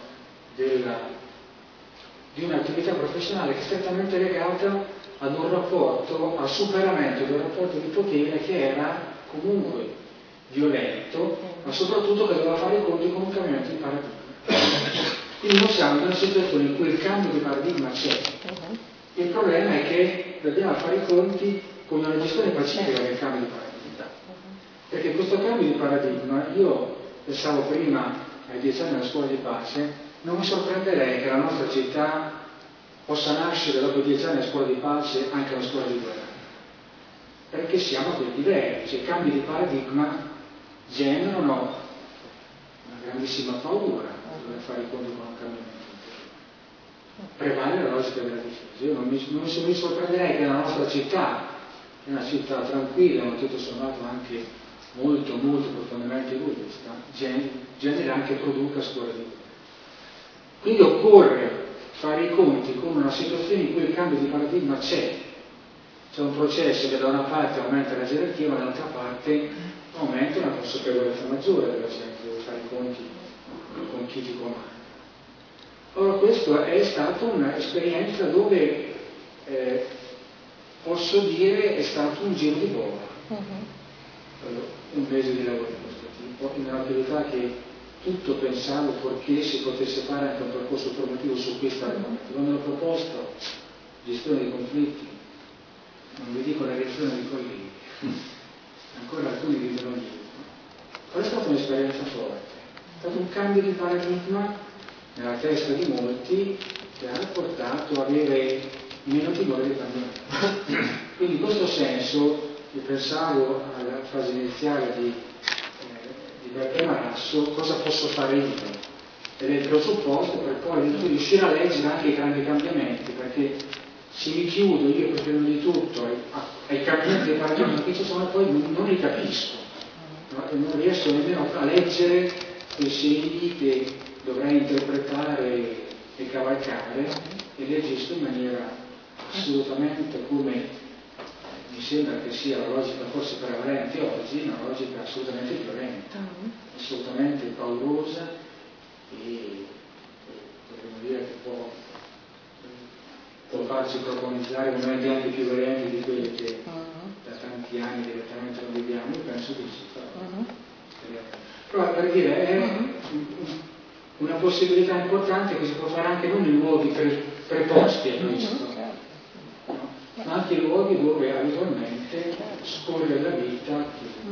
di un'attività professionale che è strettamente legata ad un rapporto, al superamento di un rapporto di potere che era comunque violento, ma soprattutto che doveva fare i conti con un cambiamento di paradigma. Quindi noi siamo in una situazione in cui il cambio di paradigma c'è. Il problema è che dobbiamo fare i conti con una gestione pacifica del cambio di paradigma. Perché questo cambio di paradigma, io pensavo prima, ai 10 anni della scuola di pace, non mi sorprenderei che la nostra città possa nascere dopo 10 anni della scuola di pace anche una scuola di guerra. Perché siamo a quel livello, cioè i cambi di paradigma generano una grandissima paura dover fare i conti con un cambiamento. Prevale la logica della difesa. Io non mi sorprenderei che la nostra città è una città tranquilla, ma tutto sommato anche molto profondamente egoista, genera anche produca scuola di vita. Quindi occorre fare i conti con una situazione in cui il cambio di paradigma c'è un processo che da una parte aumenta la gerarchia, ma dall'altra parte aumenta una consapevolezza maggiore della gente, deve fare i conti con chi ti comanda. Ora, questa è stata un'esperienza dove posso dire è stato un giro di boa, un mese di lavoro di questo tipo, in un'attività che tutto pensavo perché si potesse fare anche un percorso formativo su questo argomento. Quando l'ho proposto, gestione dei conflitti, non vi dico la reazione dei colleghi, ancora alcuni dicono niente. Però è stata un'esperienza forte, è stato un cambio di paradigma nella testa di molti che ha portato a avere meno timore di cambiare. Quindi in questo senso io pensavo alla fase iniziale di Beppe Marasso, cosa posso fare io? Ed è il presupposto per poi riuscire a leggere anche i grandi cambiamenti, perché se mi chiudo io prima di tutto ai cambiamenti dei paradigmi che ci sono, poi non li capisco, no? E non riesco nemmeno a leggere quei segni che dovrei interpretare e cavalcare, e li agisco in maniera assolutamente come mi sembra che sia la logica forse prevalente oggi, una logica assolutamente violenta, assolutamente paurosa e potremmo dire che può farci preconizzare momenti anche più violenti di quelli che da tanti anni direttamente non viviamo. Io penso che si fa. Però per dire è una possibilità importante che si può fare anche non in luoghi preposti a questo, ma anche luoghi dove abitualmente scorre la vita.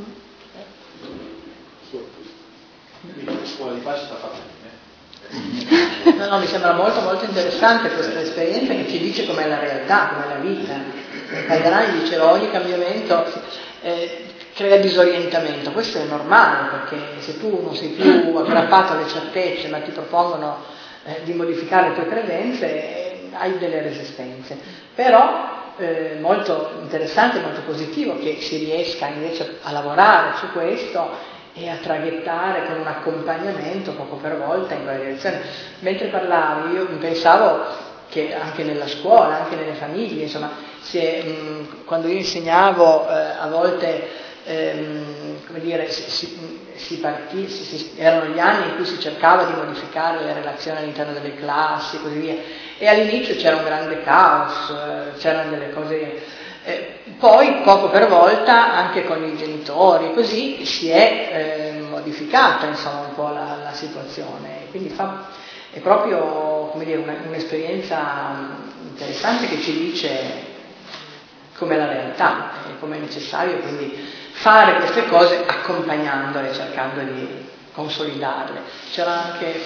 Quindi la scuola di pace sta facendo. No, mi sembra molto interessante questa esperienza che ci dice com'è la realtà, com'è la vita. Calderani diceva ogni cambiamento crea disorientamento, questo è normale, perché se tu non sei più aggrappato alle certezze ma ti propongono di modificare le tue credenze, hai delle resistenze. Però molto interessante, molto positivo che si riesca invece a lavorare su questo e a traghettare con un accompagnamento poco per volta in quella direzione. Mentre parlavi io pensavo che anche nella scuola, anche nelle famiglie, insomma, quando io insegnavo a volte come dire, erano gli anni in cui si cercava di modificare le relazioni all'interno delle classi e così via, e all'inizio c'era un grande caos, c'erano delle cose, poi poco per volta anche con i genitori così si è modificata insomma un po' la situazione, quindi è proprio come dire un'esperienza interessante che ci dice com'è la realtà e com'è necessario quindi fare queste cose accompagnandole, cercando di consolidarle. C'era anche...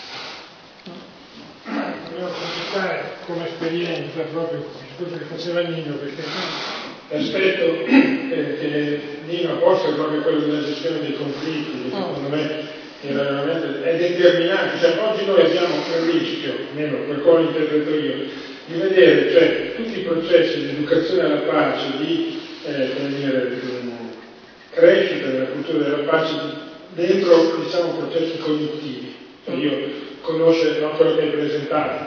Volevo commentare come esperienza proprio il discorso che faceva Nino, perché l'aspetto che Nino ha posto è proprio quello della gestione dei conflitti, che secondo me è determinante. Cioè, oggi noi abbiamo il rischio, almeno per come interpreto io, di vedere cioè, tutti i processi di educazione alla pace, di crescita della cultura della pace dentro processi cognitivi. Cioè, io conosco quello che hai presentato,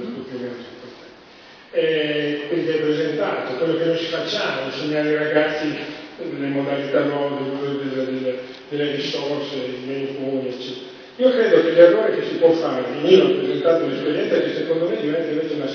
quello che hai presentato, quello che noi ci facciamo, insegnare ai ragazzi le modalità nuove delle risorse, i menu, eccetera. Io credo che l'errore che si può fare, io ho presentato un'esperienza che secondo me diventa invece una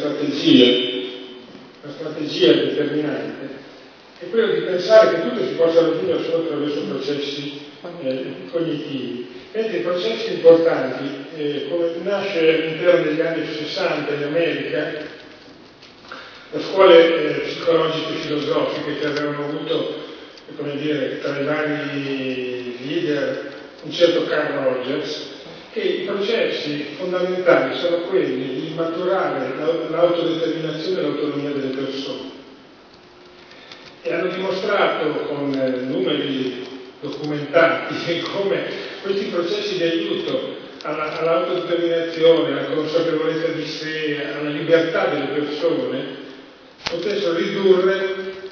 strategia determinante, è quello di pensare che tutto si possa raggiungere solo attraverso processi cognitivi, mentre i processi importanti, come nasce all'interno degli anni 60 in America, le scuole psicologiche e filosofiche che avevano avuto, come dire, tra i vari leader un certo Carl Rogers, che i processi fondamentali sono quelli di maturare l'autodeterminazione e l'autonomia delle persone. E hanno dimostrato con numeri documentati come questi processi di aiuto all'autodeterminazione, alla consapevolezza di sé, alla libertà delle persone potessero ridurre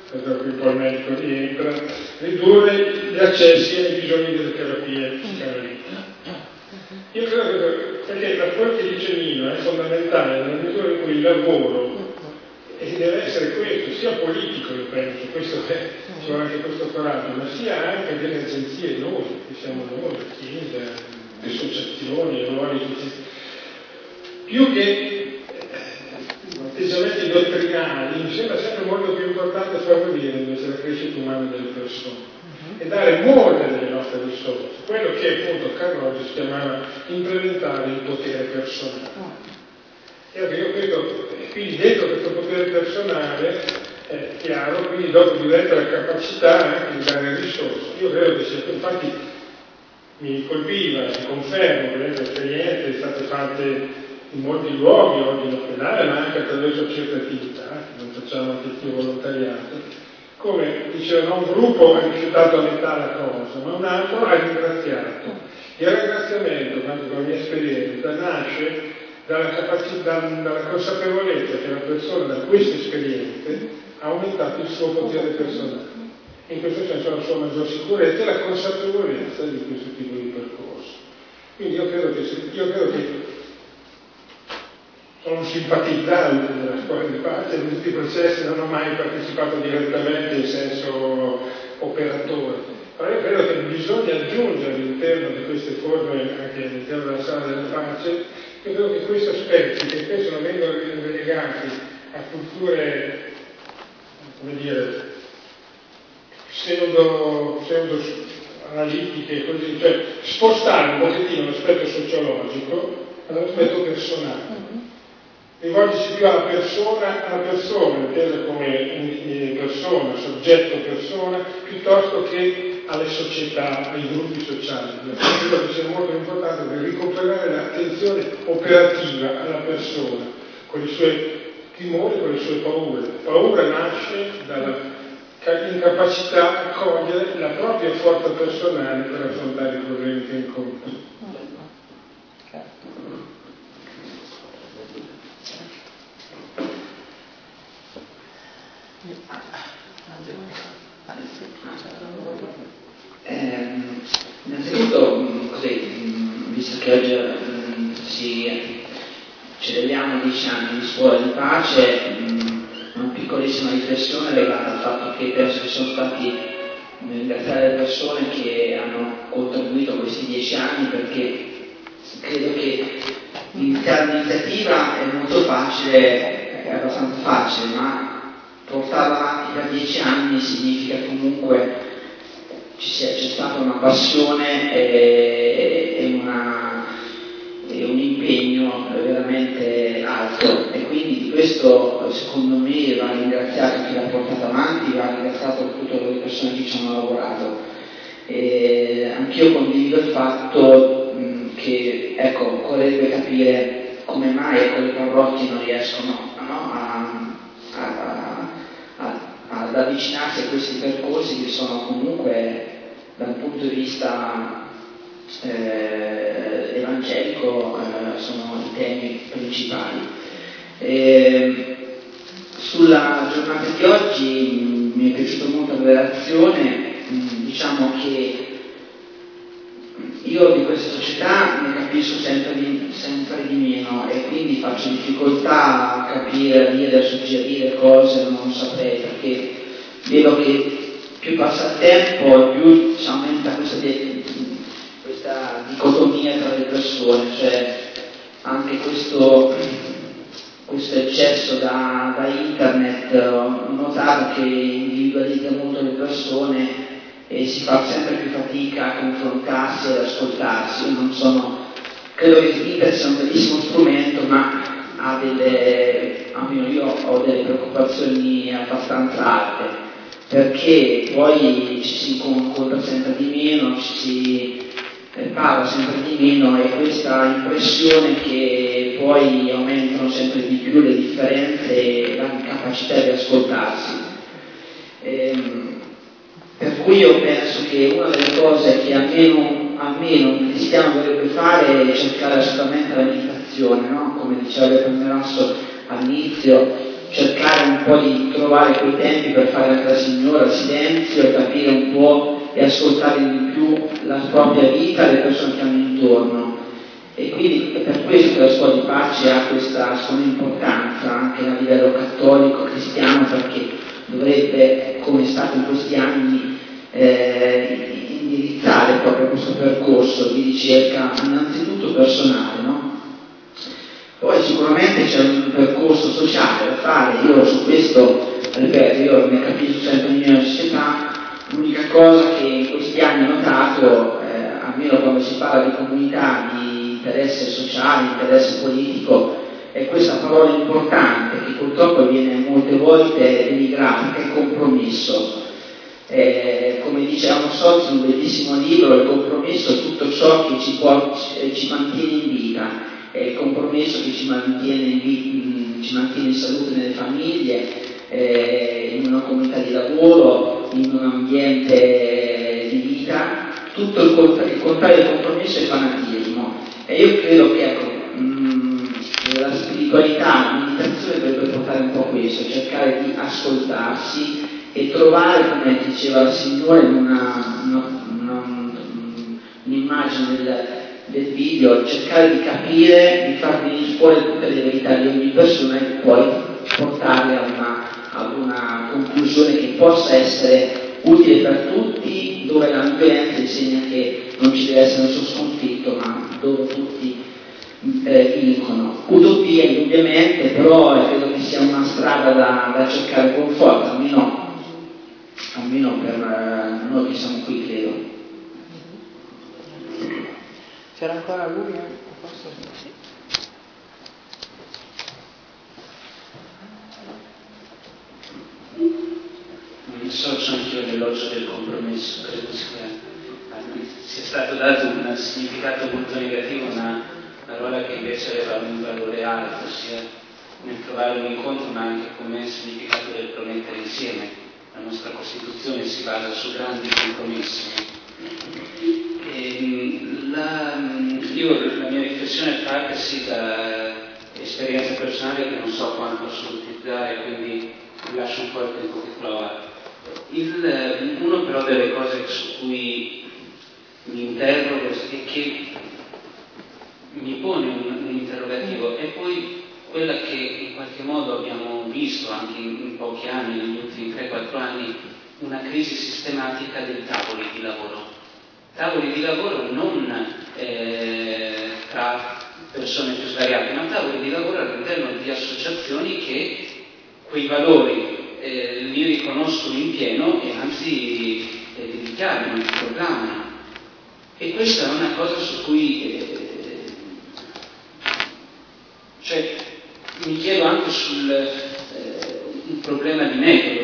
perché qui poi il medico rientra, ridurre gli accessi ai bisogni delle terapie psicanalitiche. Io credo che, perché quello che dice Nino è fondamentale nella misura in cui il lavoro, e deve essere questo, sia politico, io penso, questo ci vuole anche questo coraggio, ma sia anche delle agenzie, noi, che siamo noi, la Chiesa, le associazioni, i ruoli, più che atteggiamenti dottrinali, mi sembra sempre molto più importante favorire invece la crescita umana delle persone e dare molte delle nostre risorse, quello che appunto Carlo oggi chiamava implementare il potere personale. Io credo, quindi dentro questo potere personale è chiaro, quindi dopo diventa la capacità anche di dare risorse. Io credo che sia, infatti mi colpiva, mi confermo, che le esperienze state fatte in molti luoghi, oggi in ospedale, ma anche attraverso certe attività, non facciamo anche più volontariato, come diceva, un gruppo ha rifiutato a metà la cosa, ma un altro ha ringraziato. Il ringraziamento, quando con la mia esperienza, nasce dalla capacità, dalla consapevolezza che la persona da queste esperienze ha aumentato il suo potere personale. In questo senso la sua maggior sicurezza e la consapevolezza di questo tipo di percorso. Quindi io credo che sono un simpatizzante della scuola di pace, in questi processi non ho mai partecipato direttamente in senso operatore, però io credo che bisogna aggiungere all'interno di queste forme, anche all'interno della sala della pace, io credo che questi aspetti, che spesso non vengono relegati a culture, come dire, pseudo-analitiche, così, cioè spostare un pochettino l'aspetto sociologico all'aspetto personale. Rivolgersi più alla persona intesa come persona, soggetto persona, piuttosto che alle società, ai gruppi sociali. Credo che sia molto importante per recuperare l'attenzione operativa alla persona, con i suoi timori, con le sue paure. La paura nasce dalla incapacità a cogliere la propria forza personale per affrontare i problemi che incontra. Innanzitutto, visto che oggi celebriamo 10 anni di scuola di pace, una piccolissima riflessione legata al fatto che penso che sono stati ringraziare le persone che hanno contribuito a questi 10 anni, perché credo che iniziare l'iniziativa è molto facile, è abbastanza facile, ma portarla avanti per 10 anni significa comunque c'è stata una passione e un impegno veramente alto, e quindi di questo secondo me va ringraziato chi l'ha portato avanti, va ringraziato tutte le persone che ci hanno lavorato. Anch'io condivido il fatto che occorrerebbe capire come mai le parrocchie non riescono ad avvicinarsi a questi percorsi che sono comunque dal punto di vista evangelico sono i temi principali. Sulla giornata di oggi mi è piaciuta molto la relazione, diciamo che io di questa società ne capisco sempre di meno, e quindi faccio difficoltà a capire, a dire, a suggerire cose, non lo saprei, perché vedo che più passa il tempo più si aumenta questa dicotomia tra le persone, cioè anche questo eccesso da internet. Ho notato che individualizza molto le persone e si fa sempre più fatica a confrontarsi e ad ascoltarsi. Credo che internet sia un bellissimo strumento, ma almeno io ho delle preoccupazioni abbastanza alte, perché poi ci si incontra sempre di meno, ci si parla sempre di meno, e questa impressione che poi aumentano sempre di più le differenze e l'incapacità di ascoltarsi. Per cui io penso che una delle cose che almeno il cristiano dovrebbe fare è cercare assolutamente la meditazione, no? Come diceva il Pannerasso all'inizio, cercare un po' di trovare quei tempi per fare anche la signora silenzio e capire un po' e ascoltare di più la propria vita e le persone che hanno intorno. E quindi è per questo che la scuola di pace ha questa sua importanza anche a livello cattolico, cristiano, perché dovrebbe, come è stato in questi anni, indirizzare proprio questo percorso di ricerca innanzitutto personale, no? Poi sicuramente c'è un percorso sociale da fare. Io su questo, ripeto, io ne capisco sempre in mia società. L'unica cosa che in questi anni ho notato, almeno quando si parla di comunità, di interesse sociale, interesse politico, è questa parola importante che purtroppo viene molte volte denigrata, che è compromesso. Come dice Amos Oz in un bellissimo libro, il compromesso è tutto ciò che ci mantiene in vita. È il compromesso che ci mantiene in salute nelle famiglie, in una comunità di lavoro, in un ambiente di vita. Tutto il contrario del compromesso è fanatismo. E io credo che la spiritualità, la meditazione dovrebbe portare un po' questo, cercare di ascoltarsi e trovare, come diceva la signora in un'immagine del video, cercare di capire, di far venire fuori tutte le verità di ogni persona e poi portarle ad una conclusione che possa essere utile per tutti, dove la violenza insegna che non ci deve essere nessun sconfitto, ma dove tutti vincono. Utopia indubbiamente, però credo che sia una strada da cercare con forza, almeno per noi che siamo qui, credo. C'era ancora lui? Sì. Non so, sono anch'io nell'elogio del compromesso, credo sia stato dato un significato molto negativo, una parola che invece aveva un valore alto, sia nel trovare un incontro ma anche come significato del promettere insieme. La nostra Costituzione si basa su grandi compromessi. La mia riflessione parte sì da esperienza personale che non so quanto posso utilizzare, quindi lascio un po' il tempo che trova. Uno però delle cose su cui mi interrogo e che mi pone un interrogativo è poi quella che in qualche modo abbiamo visto anche in pochi anni, negli ultimi 3-4 anni, una crisi sistematica dei tavoli di lavoro. Tavoli di lavoro non tra persone più svariate, ma tavoli di lavoro all'interno di associazioni che quei valori li riconoscono in pieno e anzi li dichiarano, li proclamano. E questa è una cosa su cui mi chiedo anche sul un problema di metodo,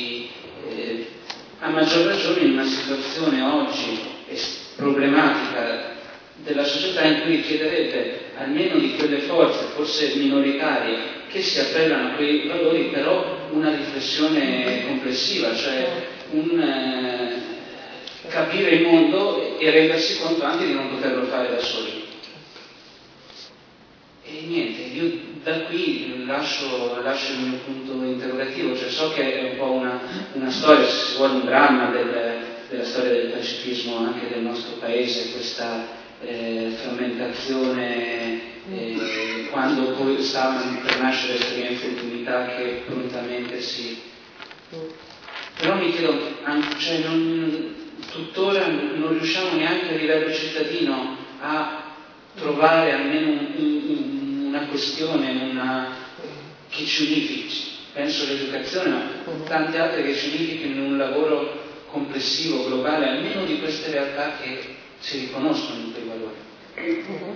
a maggior ragione in una situazione oggi problematica della società in cui richiederebbe almeno di quelle forze, forse minoritarie, che si appellano a quei valori, però una riflessione complessiva, cioè capire il mondo e rendersi conto anche di non poterlo fare da soli. E niente, io da qui lascio il mio punto interrogativo, cioè so che è un po' una storia, se si vuole un dramma della storia del pacifismo anche del nostro paese, questa frammentazione, quando poi stavano per nascere esperienze di unità che prontamente si... Però mi chiedo, cioè tuttora non riusciamo neanche a livello cittadino a trovare almeno una questione che ci unifichi. Penso all'educazione, ma tante altre che ci unifichino in un lavoro complessivo, globale, almeno di queste realtà che si riconoscono in quei valori.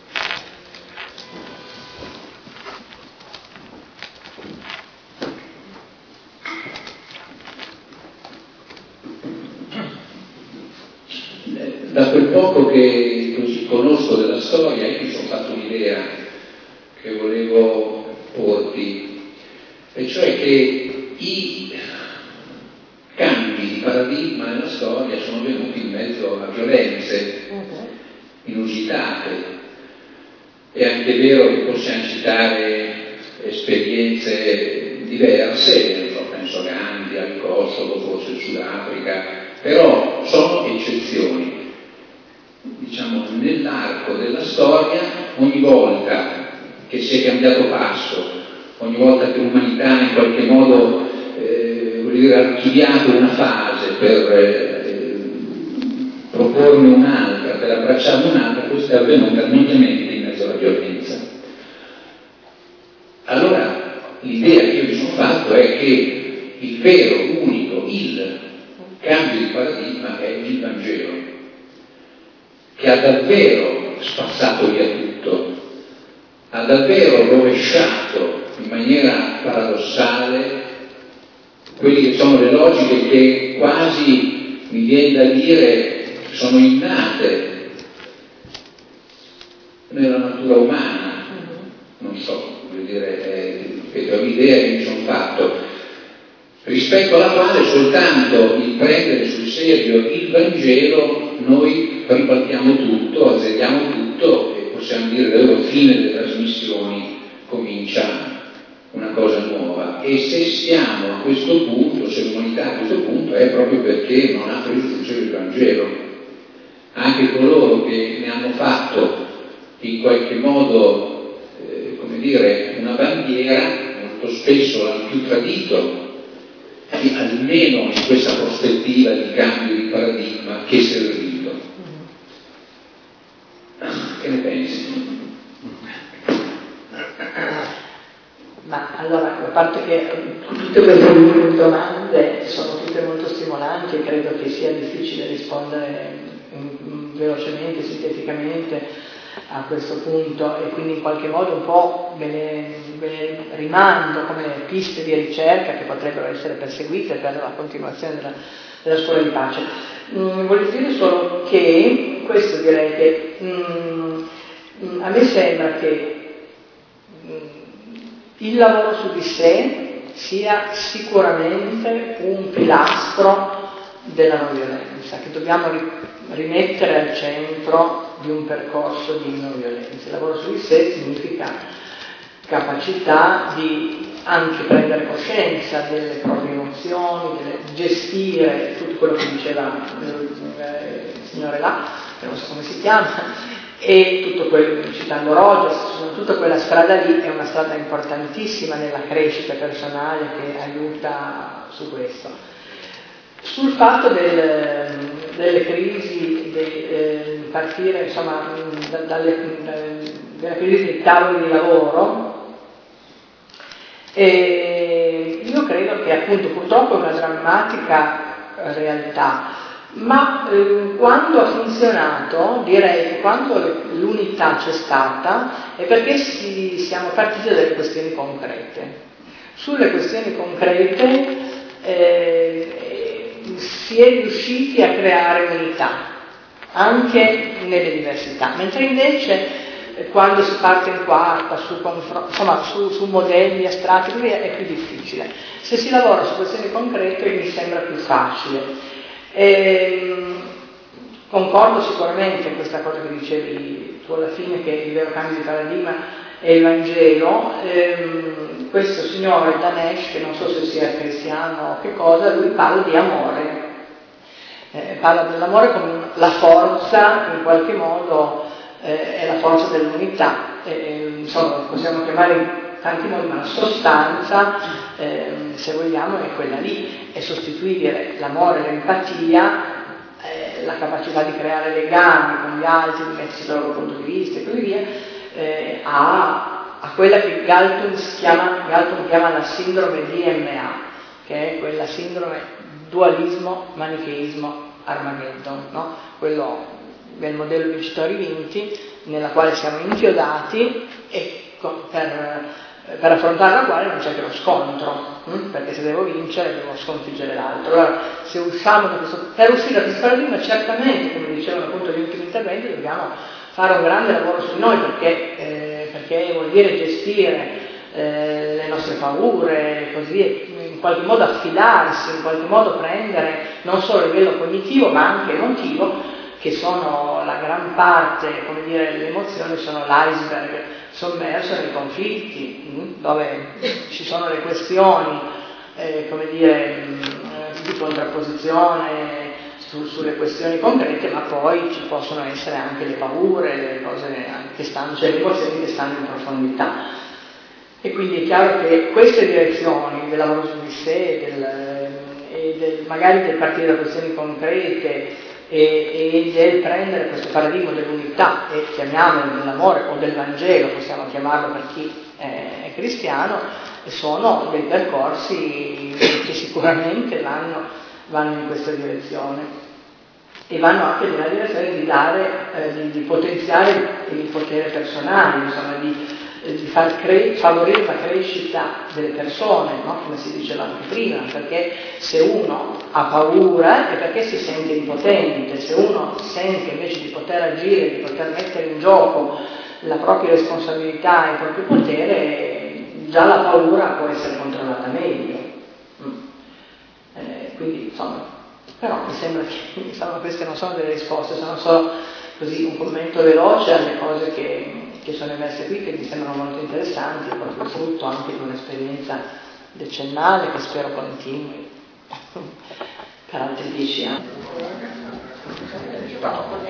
Da quel poco che così conosco della storia, io mi sono fatto un'idea che volevo porti, e cioè che i cambi di paradigma nella storia sono venuti in mezzo a violenze inusitate. È anche vero che possiamo citare esperienze diverse, penso a Gandhi, al Kosovo, forse il Sudafrica, però sono eccezioni. Diciamo, nell'arco della storia, ogni volta che si è cambiato passo, ogni volta che l'umanità in qualche modo ha archiviato una fase per proporne un'altra, per abbracciarne un'altra, questo è avvenuto ovviamente in mezzo alla violenza. Allora, l'idea che io mi sono fatto è che il vero, unico, il cambio di paradigma è il Vangelo, che ha davvero spazzato via tutto, ha davvero rovesciato in maniera paradossale quelle che sono le logiche che quasi, mi viene da dire, sono innate nella natura umana. Non so, voglio dire, è un'idea che mi sono fatto, rispetto alla quale soltanto il prendere sul serio il Vangelo noi ribaltiamo tutto, azzeriamo tutto e possiamo dire che alla fine delle trasmissioni comincia una cosa nuova. E se siamo a questo punto, se l'umanità a questo punto, è proprio perché non ha preso sul serio il Vangelo. Anche coloro che ne hanno fatto in qualche modo, come dire, una bandiera, molto spesso l'hanno più tradito, almeno in questa prospettiva di cambio di paradigma che servito. Che ne pensi? Ma allora, a parte che tutte queste domande sono tutte molto stimolanti e credo che sia difficile rispondere velocemente, sinteticamente a questo punto, e quindi in qualche modo un po' ve le rimando come piste di ricerca che potrebbero essere perseguite per la continuazione della scuola di pace. Voglio dire solo che, questo direi che a me sembra che il lavoro su di sé sia sicuramente un pilastro della non violenza, che dobbiamo rimettere al centro di un percorso di non violenza. Il lavoro su di sé significa capacità di anche prendere coscienza delle proprie emozioni, gestire tutto quello che diceva il signore là, che non so come si chiama, e tutto quello, citando Rogers, tutta quella strada lì è una strada importantissima nella crescita personale che aiuta su questo. Sul fatto delle crisi, partire insomma dalla crisi dei tavoli di lavoro, io credo che appunto purtroppo è una drammatica realtà. Ma quando ha funzionato, direi che quando l'unità c'è stata è perché siamo partiti dalle questioni concrete. Sulle questioni concrete si è riusciti a creare unità, anche nelle diversità, mentre invece quando si parte in quarta, su modelli astratti, è più difficile. Se si lavora su questioni concrete mi sembra più facile. Concordo sicuramente in questa cosa che dicevi tu alla fine, che il vero cambio di paradigma è il Vangelo. Questo signore Danesh, che non so se sia cristiano o che cosa, lui parla di amore, parla dell'amore come la forza che in qualche modo è la forza dell'unità, insomma possiamo chiamare in tanti modi, ma la sostanza se vogliamo è quella lì, è sostituire l'amore, l'empatia, la capacità di creare legami con gli altri, di mettersi dal loro punto di vista e così via, a quella che Galton chiama la sindrome DMA, che è quella sindrome dualismo, manicheismo, Armageddon, no? Quello del modello vincitori vinti, nella quale siamo inchiodati e per affrontare la quale non c'è che lo scontro, perché se devo vincere devo sconfiggere l'altro. Allora, se usciamo da questo, per uscire da questo paradigma, certamente, come dicevano appunto gli ultimi interventi, dobbiamo fare un grande lavoro su noi, perché vuol dire gestire le nostre paure, così via, in qualche modo affidarsi, in qualche modo prendere non solo a livello cognitivo ma anche emotivo che sono la gran parte, come dire, le emozioni sono l'iceberg sommerso nei conflitti, dove ci sono le questioni, come dire, di contrapposizione sulle questioni concrete, ma poi ci possono essere anche le paure, le cose che stanno, cioè le emozioni che stanno in profondità. E quindi è chiaro che queste direzioni del lavoro su di sé, magari del partire da questioni concrete e del prendere questo paradigma dell'unità e chiamiamolo dell'amore o del Vangelo, possiamo chiamarlo per chi è cristiano, sono dei percorsi che sicuramente vanno in questa direzione e vanno anche nella direzione di dare, di potenziare il potere personale, insomma, di favorire la crescita delle persone, no? Come si diceva anche prima, perché se uno ha paura è perché si sente impotente, se uno sente invece di poter agire, di poter mettere in gioco la propria responsabilità e il proprio potere, già la paura può essere controllata meglio. Quindi insomma, però mi sembra che queste non sono delle risposte, sono solo così un commento veloce alle cose che sono emerse qui, che mi sembrano molto interessanti, proprio frutto anche di un'esperienza decennale che spero continui per altri 10 anni.